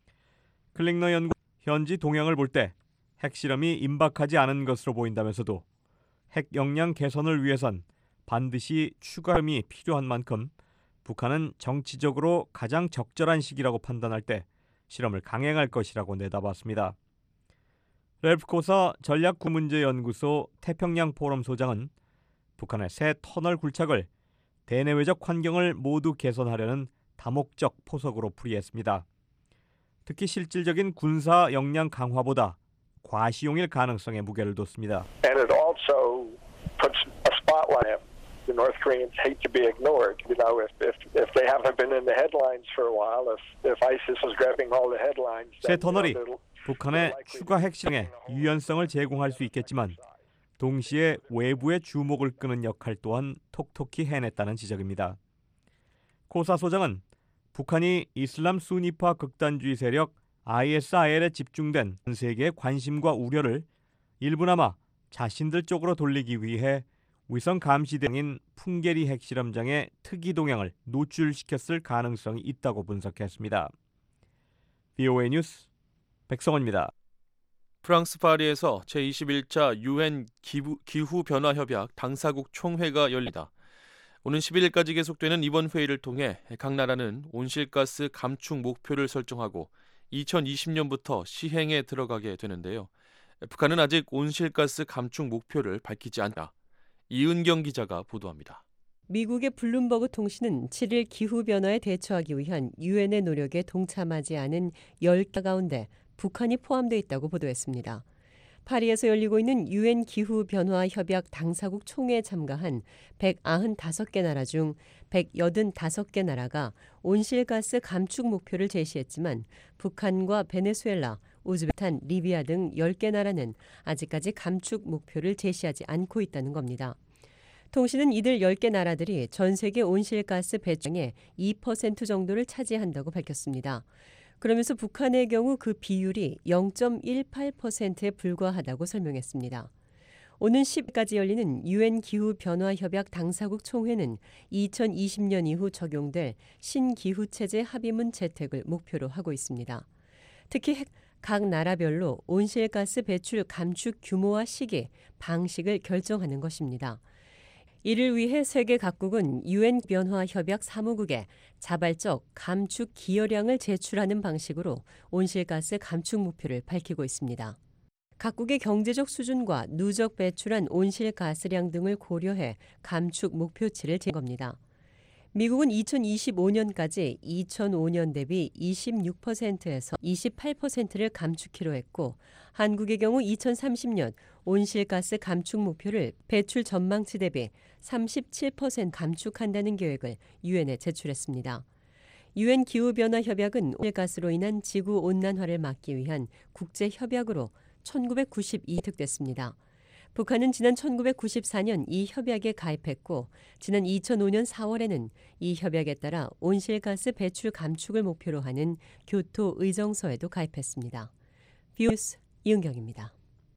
클링너 연구 현지 동향을 볼 때 핵실험이 임박하지 않은 것으로 보인다면서도 핵 역량 개선을 위해선 반드시 추가함이 필요한 만큼 북한은 정치적으로 가장 적절한 시기라고 판단할 때 실험을 강행할 것이라고 내다봤습니다. 렐프 코사 전략구문제연구소 태평양 포럼 소장은 북한의 새 터널 굴착을 대내외적 환경을 모두 개선하려는 다목적 포석으로 풀이했습니다. 특히 실질적인 군사 역량 강화보다 과시용일 가능성에 무게를 뒀습니다. And it also puts a spotlight on the North Koreans hate to be ignored. If they haven't been in the headlines for a while, if ISIS is grabbing all the headlines. 새 터널이 북한의 추가 핵실험에 유연성을 제공할 수 있겠지만 동시에 외부의 주목을 끄는 역할 또한 톡톡히 해냈다는 지적입니다. 코사 소장은 북한이 이슬람 수니파 극단주의 세력 ISIL에 집중된 전 세계의 관심과 우려를 일부나마 자신들 쪽으로 돌리기 위해 위성 감시대인 풍계리 핵실험장의 특이 동향을 노출시켰을 가능성이 있다고 분석했습니다. VOA 뉴스 백성원입니다. 프랑스 파리에서 제21차 UN 기후변화협약 당사국 총회가 열리다. 오는 11일까지 계속되는 이번 회의를 통해 각 나라는 온실가스 감축 목표를 설정하고 2020년부터 시행에 들어가게 되는데요. 북한은 아직 온실가스 감축 목표를 밝히지 않다. 이은경 기자가 보도합니다. 미국의 블룸버그 통신은 7일 기후변화에 대처하기 위한 유엔의 노력에 동참하지 않은 10개 가운데 북한이 포함되어 있다고 보도했습니다. 파리에서 열리고 있는 유엔 기후변화협약 당사국 총회에 참가한 195개 나라 중 185개 나라가 온실가스 감축 목표를 제시했지만 북한과 베네수엘라, 우즈베키스탄, 리비아 등 10개 나라는 아직까지 감축 목표를 제시하지 않고 있다는 겁니다. 통신은 이들 10개 나라들이 전 세계 온실가스 배출량의 2% 정도를 차지한다고 밝혔습니다. 그러면서 북한의 경우 그 비율이 0.18%에 불과하다고 설명했습니다. 오는 10일까지 열리는 유엔 기후변화협약 당사국 총회는 2020년 이후 적용될 신기후체제 합의문 채택을 목표로 하고 있습니다. 특히 각 나라별로 온실가스 배출 감축 규모와 시기, 방식을 결정하는 것입니다. 이를 위해 세계 각국은 유엔 변화협약 사무국에 자발적 감축 기여량을 제출하는 방식으로 온실가스 감축 목표를 밝히고 있습니다. 각국의 경제적 수준과 누적 배출한 온실가스량 등을 고려해 감축 목표치를 정한 겁니다. 미국은 2025년까지 2005년 대비 26%에서 28%를 감축키로 했고 한국의 경우 2030년 온실가스 감축 목표를 배출 전망치 대비 37% 감축한다는 계획을 유엔에 제출했습니다. 유엔 기후변화협약은 온실가스로 인한 지구온난화를 막기 위한 국제협약으로 1992년 채택됐습니다. 북한은 지난 1994년 이 협약에 가입했고 지난 2005년 4월에는 이 협약에 따라 온실가스 배출 감축을 목표로 하는 교토 의정서에도 가입했습니다. 뷰스 이은경입니다.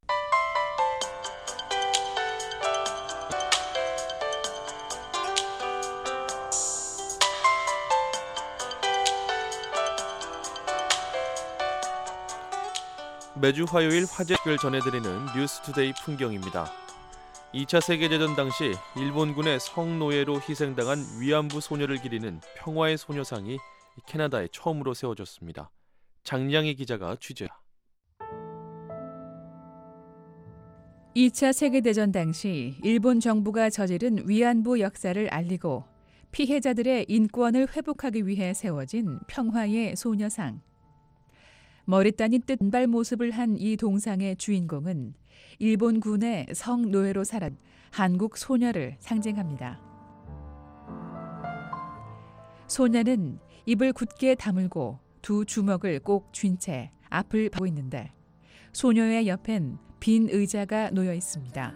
매주 화요일 화제를 전해드리는 뉴스투데이 풍경입니다. 2차 세계대전 당시 일본군의 성노예로 희생당한 위안부 소녀를 기리는 평화의 소녀상이 캐나다에 처음으로 세워졌습니다. 장량희 기자가 취재합니다. 2차 세계대전 당시 일본 정부가 저지른 위안부 역사를 알리고 피해자들의 인권을 회복하기 위해 세워진 평화의 소녀상. 머리 따닌 뜬발 모습을 한 이 동상의 주인공은 일본군의 성노예로 살았던 한국 소녀를 상징합니다. 소녀는 입을 굳게 다물고 두 주먹을 꼭 쥔 채 앞을 보고 있는데 소녀의 옆엔 빈 의자가 놓여 있습니다.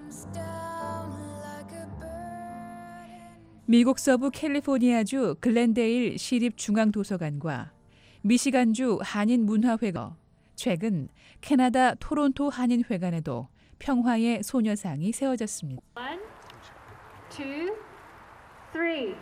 미국 서부 캘리포니아주 글렌데일 시립중앙도서관과 미시간주 한인문화회관, 최근 캐나다 토론토 한인회관에도 평화의 소녀상이 세워졌습니다. 1, 2, 3.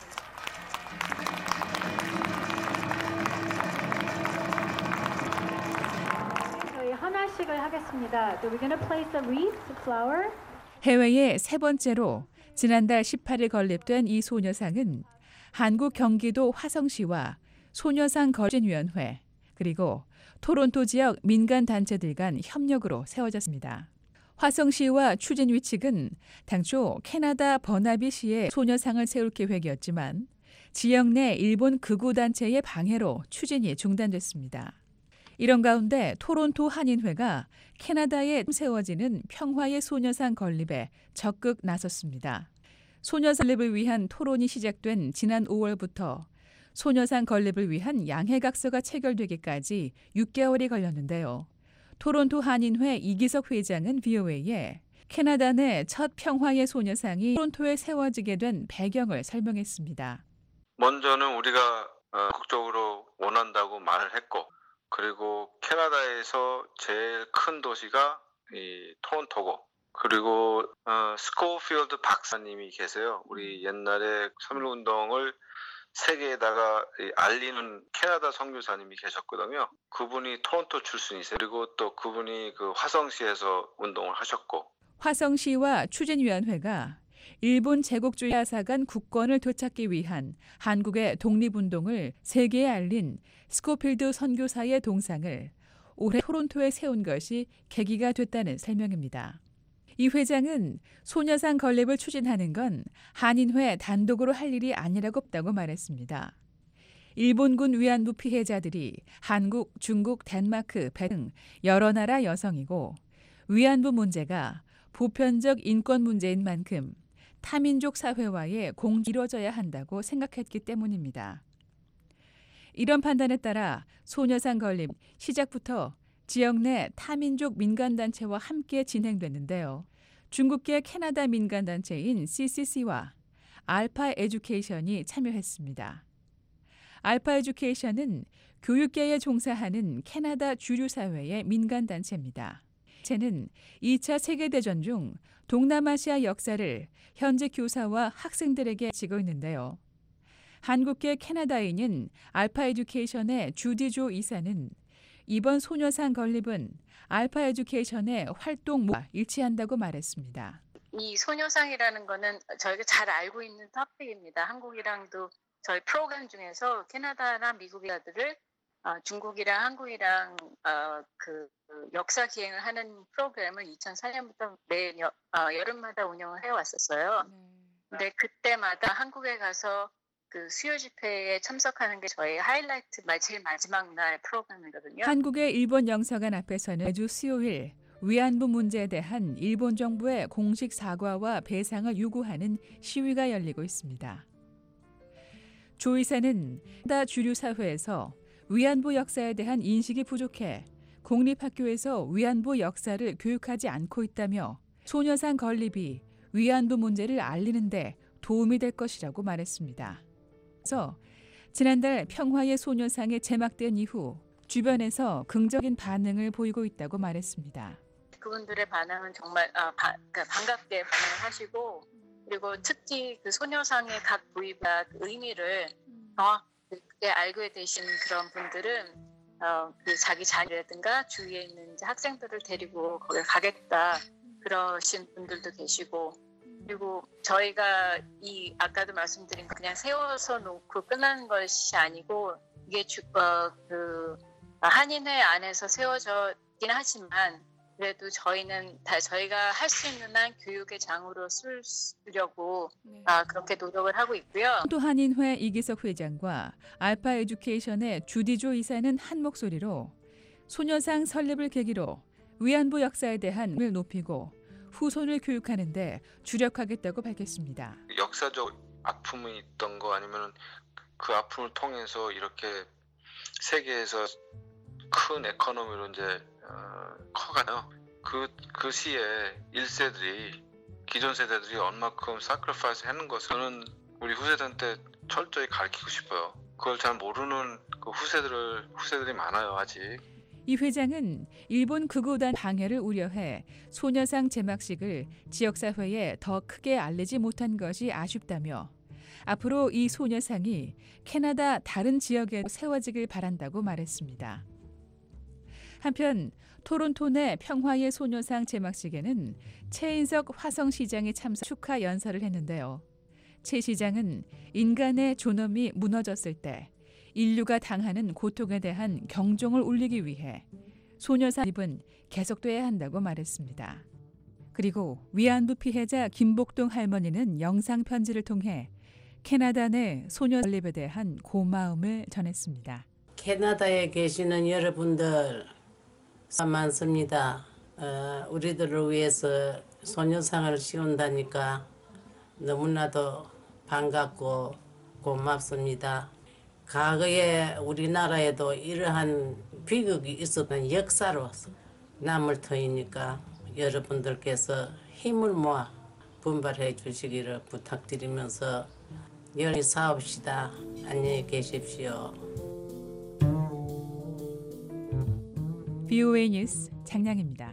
저희 하나씩을 하겠습니다. So we're going to place a wreath, a flower. 해외에 세 번째로 지난달 18일 건립된 이 소녀상은 한국 경기도 화성시와 소녀상 거진위원회 그리고 토론토 지역 민간 단체들 간 협력으로 세워졌습니다. 화성시와 추진위 측은 당초 캐나다 버나비시에 소녀상을 세울 계획이었지만 지역 내 일본 극우 단체의 방해로 추진이 중단됐습니다. 이런 가운데 토론토 한인회가 캐나다에 세워지는 평화의 소녀상 건립에 적극 나섰습니다. 소녀상 건립을 위한 토론이 시작된 지난 5월부터 소녀상 건립을 위한 양해각서가 체결되기까지 6개월이 걸렸는데요. 토론토 한인회 이기석 회장은 VOA에 캐나다 내 첫 평화의 소녀상이 토론토에 세워지게 된 배경을 설명했습니다. 먼저는 우리가 적극적으로 원한다고 말을 했고 그리고 캐나다에서 제일 큰 도시가 이 토론토고 그리고 스코필드 박사님이 계세요. 우리 옛날에 3.1운동을 세계에다가 알리는 캐나다 선교사님이 계셨거든요. 그분이 토론토 출신이세요. 그리고 또 그분이 그 화성시에서 운동을 하셨고. 화성시와 추진위원회가 일본 제국주의 하사관 국권을 되찾기 위한 한국의 독립운동을 세계에 알린 스코필드 선교사의 동상을 올해 토론토에 세운 것이 계기가 됐다는 설명입니다. 이 회장은 소녀상 건립을 추진하는 건 한인회 단독으로 할 일이 아니라고 없다고 말했습니다. 일본군 위안부 피해자들이 한국, 중국, 덴마크, 배 등 여러 나라 여성이고 위안부 문제가 보편적 인권 문제인 만큼 타민족 사회와의 공존이 이루어져야 한다고 생각했기 때문입니다. 이런 판단에 따라 소녀상 건립 시작부터 지역 내 타민족 민간단체와 함께 진행됐는데요. 중국계 캐나다 민간단체인 CCC와 알파 에듀케이션이 참여했습니다. 알파 에듀케이션은 교육계에 종사하는 캐나다 주류사회의 민간단체입니다. 단체는 2차 세계대전 중 동남아시아 역사를 현재 교사와 학생들에게 지고 있는데요. 한국계 캐나다인인 알파 에듀케이션의 주디조 이사는 이번 소녀상 건립은 알파 에듀케이션의 활동과 일치한다고 말했습니다. 이 소녀상이라는 거는 저희가 잘 알고 있는 토픽입니다. 한국이랑도 저희 프로그램 중에서 캐나다나 미국의 아들을 중국이랑 한국이랑 그 역사 기행을 하는 프로그램을 2004년부터 매 여름마다 운영을 해왔었어요. 근데 그때마다 한국에 가서 그 수요 집회에 참석하는 게 저희 하이라이트 제일 마지막 날 프로그램이거든요. 한국의 일본 영사관 앞에서는 매주 수요일 위안부 문제에 대한 일본 정부의 공식 사과와 배상을 요구하는 시위가 열리고 있습니다. 조 이사는 캐나다 주류 사회에서 위안부 역사에 대한 인식이 부족해 공립학교에서 위안부 역사를 교육하지 않고 있다며 소녀상 건립이 위안부 문제를 알리는 데 도움이 될 것이라고 말했습니다. 그래서 지난달 평화의 소녀상이 제막된 이후 주변에서 긍정적인 반응을 보이고 있다고 말했습니다. 그분들의 반응은 정말 반갑게 반응을 하시고 그리고 특히 그 소녀상의 각 부위가 의미를 그게 알고 계신 그런 분들은 그 자기 자녀라든가 주위에 있는 학생들을 데리고 거기 가겠다 그러신 분들도 계시고 그리고 저희가 아까도 말씀드린 그냥 세워서 놓고 끝나는 것이 아니고 이게 한인회 안에서 세워졌긴 하지만 그래도 저희는 저희가 할 수 있는 한 교육의 장으로 쓰려고 그렇게 노력을 하고 있고요. 또 한인회 이기석 회장과 알파 에듀케이션의 주디조 이사는 한 목소리로 소녀상 설립을 계기로 위안부 역사에 대한 을 높이고 후손을 교육하는 데 주력하겠다고 밝혔습니다. 역사적 아픔이 있던 거 아니면 그 아픔을 통해서 이렇게 세계에서 큰 에코노미로 이제 커가요. 그 시에 1세들이 기존 세대들이 얼마큼 사크리파이스 하는 것은 우리 후세대한테 철저히 가르치고 싶어요. 그걸 잘 모르는 그 후세들이 많아요 아직. 이 회장은 일본 극우단 방해를 우려해 소녀상 제막식을 지역사회에 더 크게 알리지 못한 것이 아쉽다며 앞으로 이 소녀상이 캐나다 다른 지역에 세워지길 바란다고 말했습니다. 한편 토론토 내 평화의 소녀상 제막식에는 최인석 화성시장이 참석 축하 연설을 했는데요. 최 시장은 인간의 존엄이 무너졌을 때 인류가 당하는 고통에 대한 경종을 울리기 위해 소녀상 건립은 계속돼야 한다고 말했습니다. 그리고 위안부 피해자 김복동 할머니는 영상 편지를 통해 캐나다 내 소녀 건립에 대한 고마움을 전했습니다. 캐나다에 계시는 여러분들 많습니다. 우리들을 위해서 소녀상을 씌운다니까 너무나도 반갑고 고맙습니다. 과거에 우리나라에도 이러한 비극이 있었던 역사로 남을 터이니까 여러분들께서 힘을 모아 분발해 주시기를 부탁드리면서 열심히 싸웁시다. 안녕히 계십시오. VOA 뉴스 장량입니다.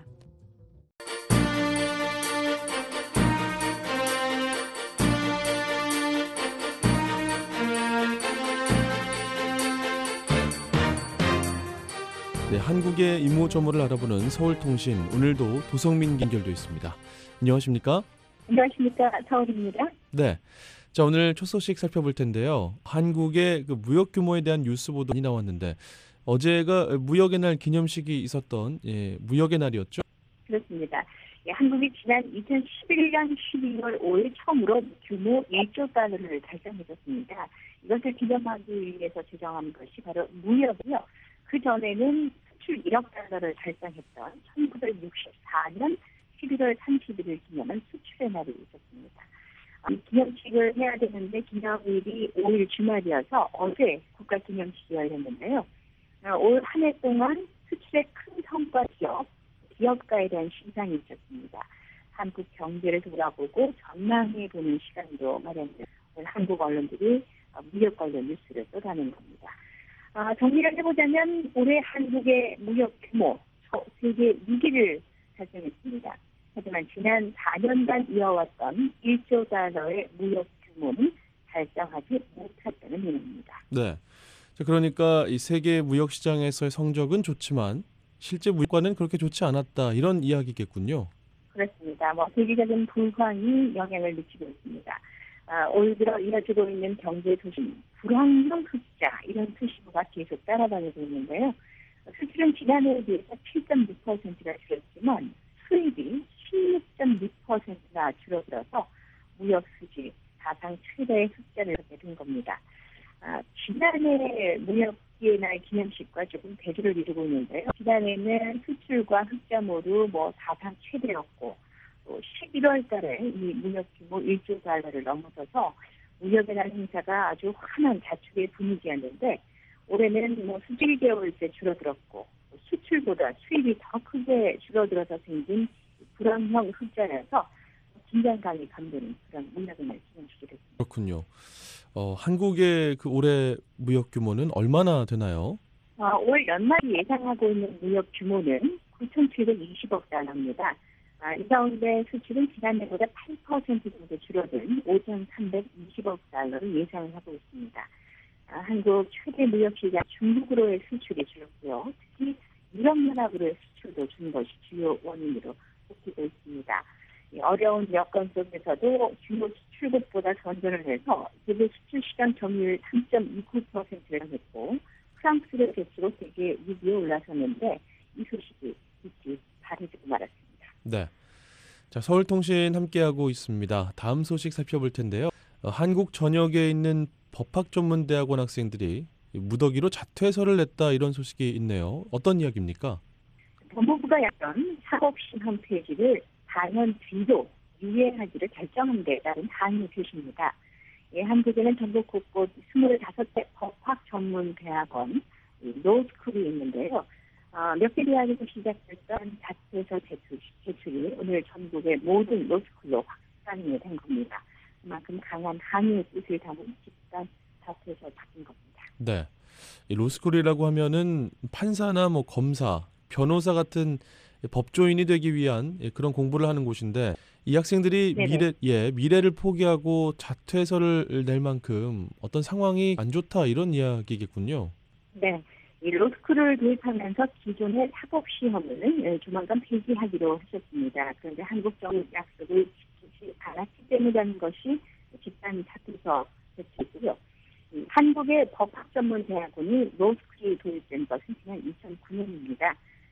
네, 한국의 이모저모를 알아보는 서울통신 오늘도 도성민 연결돼 있습니다. 안녕하십니까? 안녕하십니까? 서울입니다. 네. 자, 오늘 첫 소식 살펴볼 텐데요. 한국의 그 무역 규모에 대한 뉴스 보도가 나왔는데 어제가 무역의 날 기념식이 있었던 무역의 날이었죠? 그렇습니다. 한국이 지난 2011년 12월 5일 처음으로 규모 1조 달러를 달성했었습니다. 이것을 기념하기 위해서 제정한 것이 바로 무역이요. 그 전에는 수출 1억 달러를 달성했던 1964년 11월 31일 기념은 수출의 날이 있었습니다. 기념식을 해야 되는데 기념일이 5일 주말이어서 어제 국가기념식이 열렸는데요. 올 한 해 동안 수출에 큰 성과 기업가에 대한 심상이 있었습니다. 한국 경제를 돌아보고 전망해보는 시간도 마련돼서 한국 언론들이 무역 관련 뉴스를 쏟아낸 겁니다. 정리를 해보자면 올해 한국의 무역 규모 세계 6위를 달성했습니다. 하지만 지난 4년간 이어왔던 1조 달러의 무역 규모는 달성하지 못했다는 내용입니다. 네. 그러니까 이 세계 무역 시장에서의 성적은 좋지만 실제 무역과는 그렇게 좋지 않았다 이런 이야기겠군요. 그렇습니다. 세계적인 불황이 영향을 미치고 있습니다. 올 들어 이어지고 있는 경제 소식, 불황형 흑자 이런 수식어가 계속 따라다니고 있는데요. 수출은 지난해에 비해서 7.6%가 줄었지만 수입이 16.6%나 줄어들어서 무역 수지 사상 최대의 흑자를 하게 된 겁니다. 지난해 무역기회날 기념식과 조금 대조를 이루고 있는데요. 지난해는 수출과 흑자 모두 사상 최대였고 또 11월 달에 이 무역 규모 1조 달러를 넘어서서 무역의 날 행사가 아주 환한 자축의 분위기였는데 올해는 11개월째 줄어들었고 수출보다 수입이 더 크게 줄어들어서 생긴 불황형 흑자라서 긴장감이 감도는 그런 무역의 날 기념식이 됐습니다. 그렇군요. 한국의 그 올해 무역 규모는 얼마나 되나요? 올 연말이 예상하고 있는 무역 규모는 9,720억 달러입니다. 이 가운데 수출은 지난해보다 8% 정도 줄어든 5,320억 달러를 예상을 하고 있습니다. 한국 최대 무역시장 중국으로의 수출이 줄었고요. 특히 유럽연합으로의 수출도 준 것이 주요 원인으로 꼽히고 있습니다. 어려운 여건 속에서도 주요 수출국보다 선전을 해서 세계 수출 시장 점유율 3.29%를 했고 프랑스를 제치고 세계 6위에 올라섰는데 이 소식이 일찍 바래지고 말았습니다. 네. 자, 서울통신 함께하고 있습니다. 다음 소식 살펴볼 텐데요. 한국 전역에 있는 법학전문대학원 학생들이 무더기로 자퇴서를 냈다 이런 소식이 있네요. 어떤 이야기입니까? 법무부가 약간 사법시험 폐지를 4년 뒤로 유예하기를 결정한 데 따른 항의 표시입니다. 한국에는 전국 곳곳 25개 법학전문대학원 로스쿨이 있는데요. 몇 개 대학에서 시작됐던 자퇴서 제출이 오늘 전국의 모든 로스쿨로 확산이 된 겁니다. 그만큼 강한 항의의 뜻을 담은 집단 자퇴서 바뀐 겁니다. 네, 이 로스쿨이라고 하면은 판사나 검사, 변호사 같은 법조인이 되기 위한 그런 공부를 하는 곳인데 이 학생들이 미래를 포기하고 자퇴서를 낼 만큼 어떤 상황이 안 좋다 이런 이야기겠군요. 네. 이 로스쿨을 도입하면서 기존의 사법시험을 조만간 폐지하기로 하셨습니다. 그런데 한국 정부 약속을 지키지 않았기 때문이라는 것이 집단 자퇴서 제출이고요. 한국의 법학전문대학원이 로스쿨이 도입된 것은 지난 2009년입니다.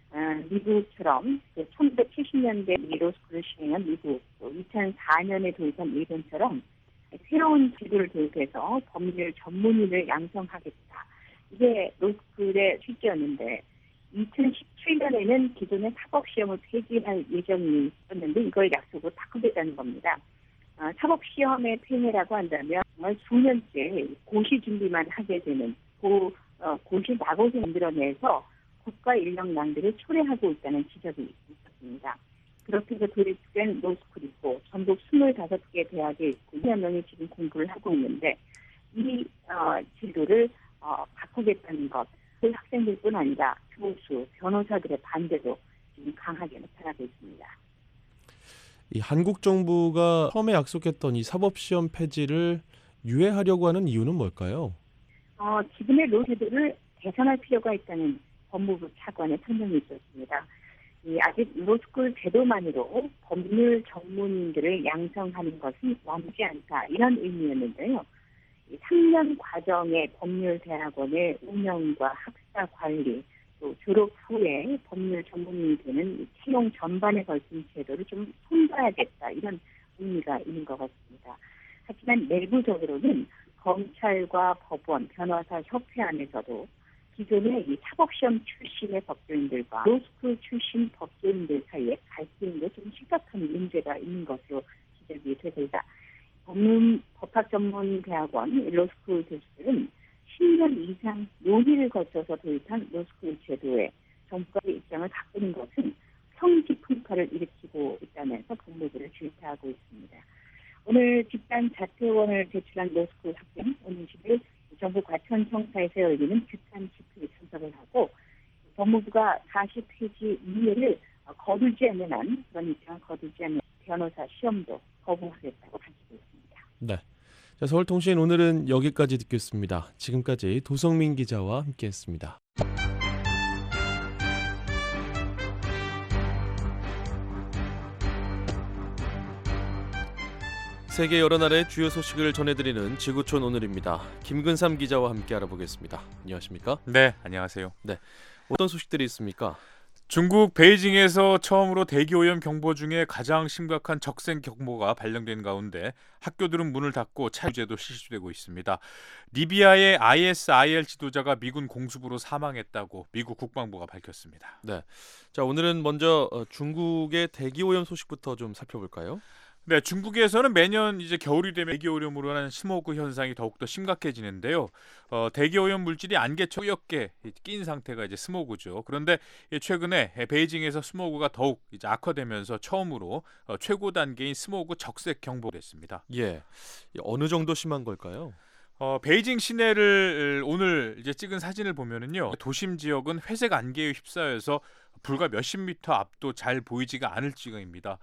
미국처럼 1970년대 이 로스쿨을 시행한 미국, 또 2004년에 도입한 일본처럼 새로운 제도를 도입해서 법률 전문인을 양성하겠다. 이게 로스쿨의 취지였는데 2017년에는 기존의 사법시험을 폐지할 예정이 있었는데 이걸 약속을 바꾸겠다는 겁니다. 사법시험의 폐해라고 한다면 정말 수년째 고시 준비만 하게 되는 고시 낙오를 만들어내서 국가 인력 낭비를 초래하고 있다는 지적이 있었습니다. 그렇게 해서 도입된 로스쿨이고 전국 25개 대학에 있고 2만 명이 지금 공부를 하고 있는데 이 제도를 바꾸겠다는 것, 그 학생들뿐 아니라 교수, 변호사들의 반대도 지금 강하게 나타나고 있습니다. 이 한국 정부가 처음에 약속했던 이 사법시험 폐지를 유예하려고 하는 이유는 뭘까요? 지금의 로제도를 개선할 필요가 있다는 법무부 차관의 설명이 있었습니다. 아직 로스쿨 제도만으로 법률 전문인들을 양성하는 것은 완지 않다 이런 의미였는데요. 3년 과정의 법률대학원의 운영과 학사 관리, 또 졸업 후에 법률 전문인이 되는 채용 전반에 걸친 제도를 좀 손봐야겠다 이런 의미가 있는 것 같습니다. 하지만 내부적으로는 검찰과 법원, 변호사 협회 안에서도 기존의 이 사법시험 출신의 법조인들과 로스쿨 출신 법조인들 사이에 갈등도 좀 심각한 문제가 있는 것으로 지적이 되니다. 법학전문대학원 로스쿨 교수들은 10년 이상 논의를 거쳐서 도입한 로스쿨 제도에 정부의 입장을 바꾸는 것은 평지풍파를 일으키고 있다면서 법무부를 질타하고 있습니다. 오늘 집단 자퇴원을 제출한 로스쿨 학생 오는 10일 정부 과천청사에서 열리는 규탄 집회에 참석을 하고 법무부가 40페이지 이해를 거두지 않는 한 그런 입장을 거두지 않는 변호사 시험도 거부하겠다고 밝히고 있습니다. 네. 자, 서울통신 오늘은 여기까지 듣겠습니다. 지금까지 도성민 기자와 함께했습니다. 세계 여러 나라의 주요 소식을 전해드리는 지구촌 오늘입니다. 김근삼 기자와 함께 알아보겠습니다. 안녕하십니까? 네, 안녕하세요. 네, 어떤 소식들이 있습니까? 중국 베이징에서 처음으로 대기오염 경보 중에 가장 심각한 적색 경보가 발령된 가운데 학교들은 문을 닫고 차유제도 실시되고 있습니다. 리비아의 ISIL 지도자가 미군 공습으로 사망했다고 미국 국방부가 밝혔습니다. 네, 자 오늘은 먼저 중국의 대기오염 소식부터 좀 살펴볼까요? 네, 중국에서는 매년 이제 겨울이 되면 대기오염으로 인한 스모그 현상이 더욱더 심각해지는데요. 대기오염 물질이 안개처 뿌옇게 낀 상태가 이제 스모그죠. 그런데 최근에 베이징에서 스모그가 더욱 이제 악화되면서 처음으로 최고 단계인 스모그 적색 경보가 됐습니다. 예, 어느 정도 심한 걸까요? 베이징 시내를 오늘 이제 찍은 사진을 보면은요, 도심 지역은 회색 안개에 휩싸여서 불과 몇십 미터 앞도 잘 보이지가 않을 지경입니다.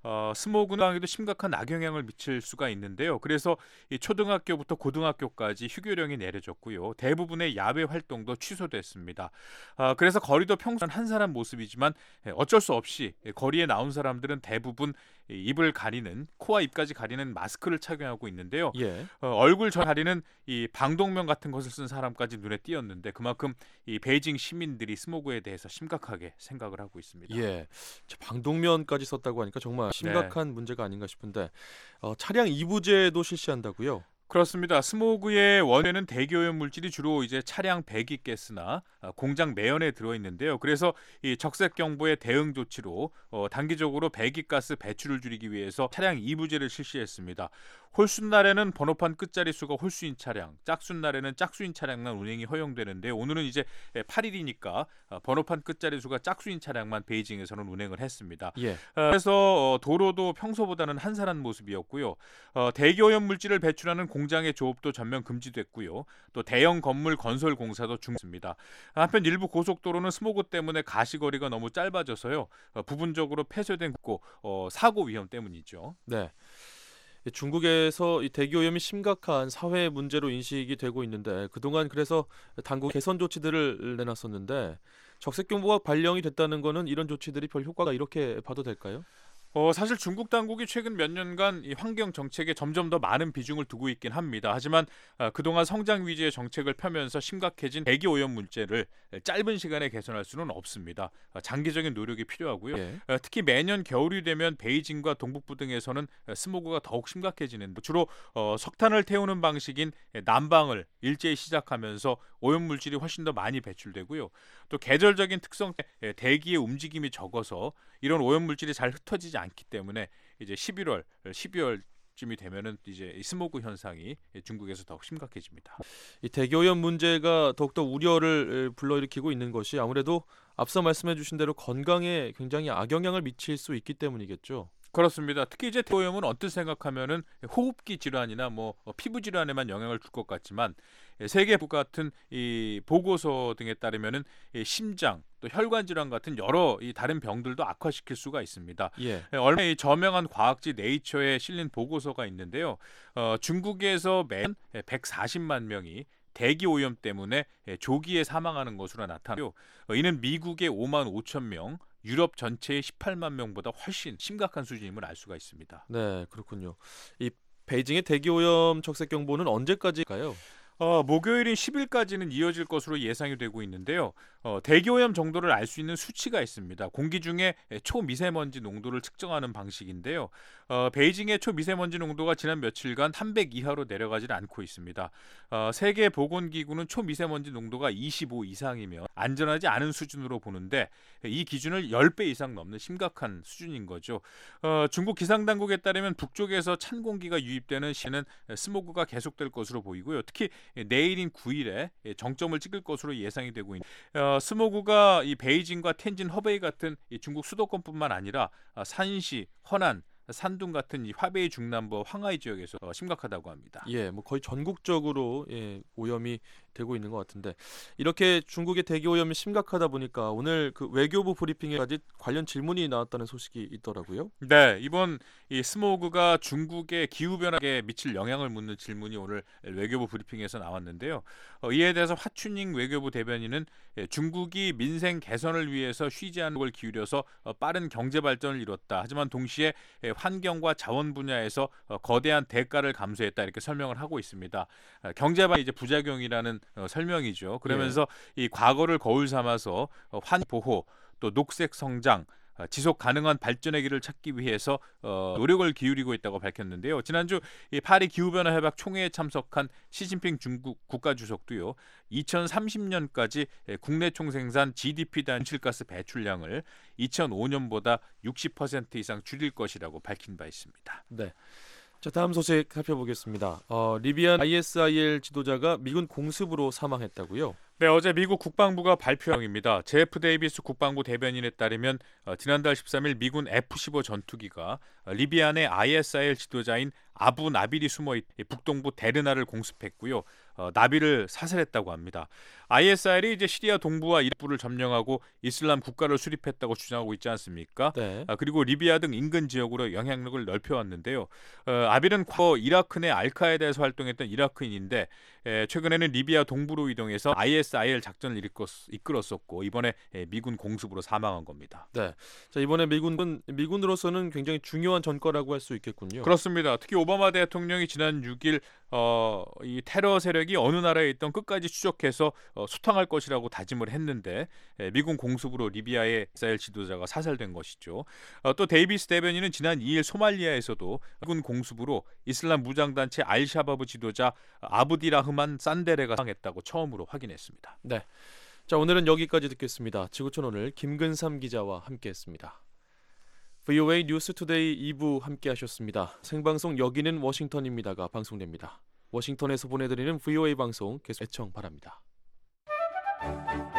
스모그는 심각한 악영향을 미칠 수가 있는데요. 그래서 이 초등학교부터 고등학교까지 휴교령이 내려졌고요. 대부분의 야외 활동도 취소됐습니다. 그래서 거리도 평소엔 한 사람 모습이지만 어쩔 수 없이 거리에 나온 사람들은 대부분 입을 가리는, 코와 입까지 가리는 마스크를 착용하고 있는데요. 예. 얼굴 전 가리는 이 방독면 같은 것을 쓴 사람까지 눈에 띄었는데 그만큼 이 베이징 시민들이 스모그에 대해서 심각하게 생각을 하고 있습니다. 예, 방독면까지 썼다고 하니까 정말 심각한 문제가 아닌가 싶은데 차량 이부제도 실시한다고요? 그렇습니다. 스모그의 원인은 대기오염 물질이 주로 이제 차량 배기가스나 공장 매연에 들어 있는데요. 그래서 이 적색 경보의 대응 조치로 단기적으로 배기가스 배출을 줄이기 위해서 차량 이부제를 실시했습니다. 홀순 날에는 번호판 끝자리 수가 홀수인 차량, 짝순 날에는 짝수인 차량만 운행이 허용되는데 오늘은 이제 8일이니까 번호판 끝자리 수가 짝수인 차량만 베이징에서는 운행을 했습니다. 예. 그래서 도로도 평소보다는 한산한 모습이었고요. 대기오염 물질을 배출하는 공장의 조업도 전면 금지됐고요. 또 대형 건물 건설 공사도 중단했습니다. 한편 일부 고속도로는 스모그 때문에 가시거리가 너무 짧아져서요. 부분적으로 폐쇄된 사고 위험 때문이죠. 네. 중국에서 이 대기오염이 심각한 사회 문제로 인식이 되고 있는데 그동안 그래서 당국 개선 조치들을 내놨었는데 적색 경보가 발령이 됐다는 거는 이런 조치들이 별 효과가 이렇게 봐도 될까요? 사실 중국 당국이 최근 몇 년간 이 환경 정책에 점점 더 많은 비중을 두고 있긴 합니다. 하지만 그동안 성장 위주의 정책을 펴면서 심각해진 대기오염 문제를 짧은 시간에 개선할 수는 없습니다. 장기적인 노력이 필요하고요. 예. 특히 매년 겨울이 되면 베이징과 동북부 등에서는 스모그가 더욱 심각해지는데 주로 석탄을 태우는 방식인 난방을 일제히 시작하면서 오염 물질이 훨씬 더 많이 배출되고요. 또 계절적인 특성 때문에 대기의 움직임이 적어서 이런 오염 물질이 잘 흩어지지 않기 때문에 이제 11월, 12월쯤이 되면은 이제 이 스모그 현상이 중국에서 더욱 심각해집니다. 이 대기오염 문제가 더욱더 우려를 불러일으키고 있는 것이 아무래도 앞서 말씀해주신 대로 건강에 굉장히 악영향을 미칠 수 있기 때문이겠죠. 그렇습니다. 특히 이제 대기오염은 언뜻 생각하면은 호흡기 질환이나 피부 질환에만 영향을 줄 것 같지만 세계부 같은 이 보고서 등에 따르면은 심장 또 혈관 질환 같은 여러 이 다른 병들도 악화시킬 수가 있습니다. 예. 얼마 이 저명한 과학지 네이처에 실린 보고서가 있는데요. 중국에서 매년 140만 명이 대기 오염 때문에 조기에 사망하는 것으로 나타나요. 이는 미국의 5만 5천 명, 유럽 전체의 18만 명보다 훨씬 심각한 수준임을 알 수가 있습니다. 네, 그렇군요. 이 베이징의 대기오염 적색 경보는 언제까지일까요? 목요일인 10일까지는 이어질 것으로 예상이 되고 있는데요. 대기오염 정도를 알 수 있는 수치가 있습니다. 공기 중에 초미세먼지 농도를 측정하는 방식인데요. 베이징의 초미세먼지 농도가 지난 며칠간 300 이하로 내려가지 않고 있습니다. 세계보건기구는 초미세먼지 농도가 25 이상이면 안전하지 않은 수준으로 보는데 이 기준을 10배 이상 넘는 심각한 수준인 거죠. 중국 기상당국에 따르면 북쪽에서 찬 공기가 유입되는 시에는 스모그가 계속될 것으로 보이고요. 특히 내일인 9일에 정점을 찍을 것으로 예상이 되고 있는 스모그가 이 베이징과 텐진, 허베이 같은 이 중국 수도권뿐만 아니라 산시, 허난, 산둥 같은 이 화베이 중남부 황하이 지역에서 심각하다고 합니다. 예, 뭐 거의 전국적으로 오염이 되고 있는 것 같은데 이렇게 중국의 대기 오염이 심각하다 보니까 오늘 그 외교부 브리핑에까지 관련 질문이 나왔다는 소식이 있더라고요. 네, 이번 이 스모그가 중국의 기후 변화에 미칠 영향을 묻는 질문이 오늘 외교부 브리핑에서 나왔는데요. 이에 대해서 화춘잉 외교부 대변인은 중국이 민생 개선을 위해서 쉬지 않는 걸 기울여서 빠른 경제 발전을 이뤘다. 하지만 동시에 환경과 자원 분야에서 거대한 대가를 감수했다 이렇게 설명을 하고 있습니다. 경제반 이제 부작용이라는 설명이죠. 그러면서 이 과거를 거울 삼아서 환경 보호 또 녹색 성장 지속 가능한 발전의 길을 찾기 위해서 노력을 기울이고 있다고 밝혔는데요. 지난주 이 파리 기후변화 협약 총회에 참석한 시진핑 중국 국가주석도요. 2030년까지 국내 총생산 GDP 단 온실가스 배출량을 2005년보다 60% 이상 줄일 것이라고 밝힌 바 있습니다. 네. 자, 다음 소식 살펴보겠습니다. 리비안 ISIL 지도자가 미군 공습으로 사망했다고요? 네, 어제 미국 국방부가 발표합니다. 제프 데이비스 국방부 대변인에 따르면 지난달 13일 미군 F-15 전투기가 리비안의 ISIL 지도자인 아부 나빌이 숨어있는 북동부 데르나를 공습했고요. 나빌을 사살했다고 합니다. ISIL이 이제 시리아 동부와 이라크를 점령하고 이슬람 국가를 수립했다고 주장하고 있지 않습니까? 네. 그리고 리비아 등 인근 지역으로 영향력을 넓혀왔는데요. 아빌은 과거 이라크 내 알카에다에서 활동했던 이라크인인데 최근에는 리비아 동부로 이동해서 ISIL 작전을 이끌었었고 이번에 미군 공습으로 사망한 겁니다. 네. 자, 이번에 미군으로서는 굉장히 중요한 전과라고 할 수 있겠군요. 그렇습니다. 특히 오바마 대통령이 지난 6일 이 테러 세력이 어느 나라에 있던 끝까지 추적해서 수탕할 것이라고 다짐을 했는데 미군 공습으로 리비아의 ISIL 지도자가 사살된 것이죠. 또 데이비스 대변인은 지난 2일 소말리아에서도 미군 공습으로 이슬람 무장단체 알샤바브 지도자 아부디라흐만 산데레가 사망했다고 처음으로 확인했습니다. 네. 자, 오늘은 여기까지 듣겠습니다. 지구촌 오늘 김근삼 기자와 함께했습니다. VOA 뉴스투데이 2부 함께하셨습니다. 생방송 여기는 워싱턴입니다가 방송됩니다. 워싱턴에서 보내드리는 VOA 방송 계속 애청 바랍니다.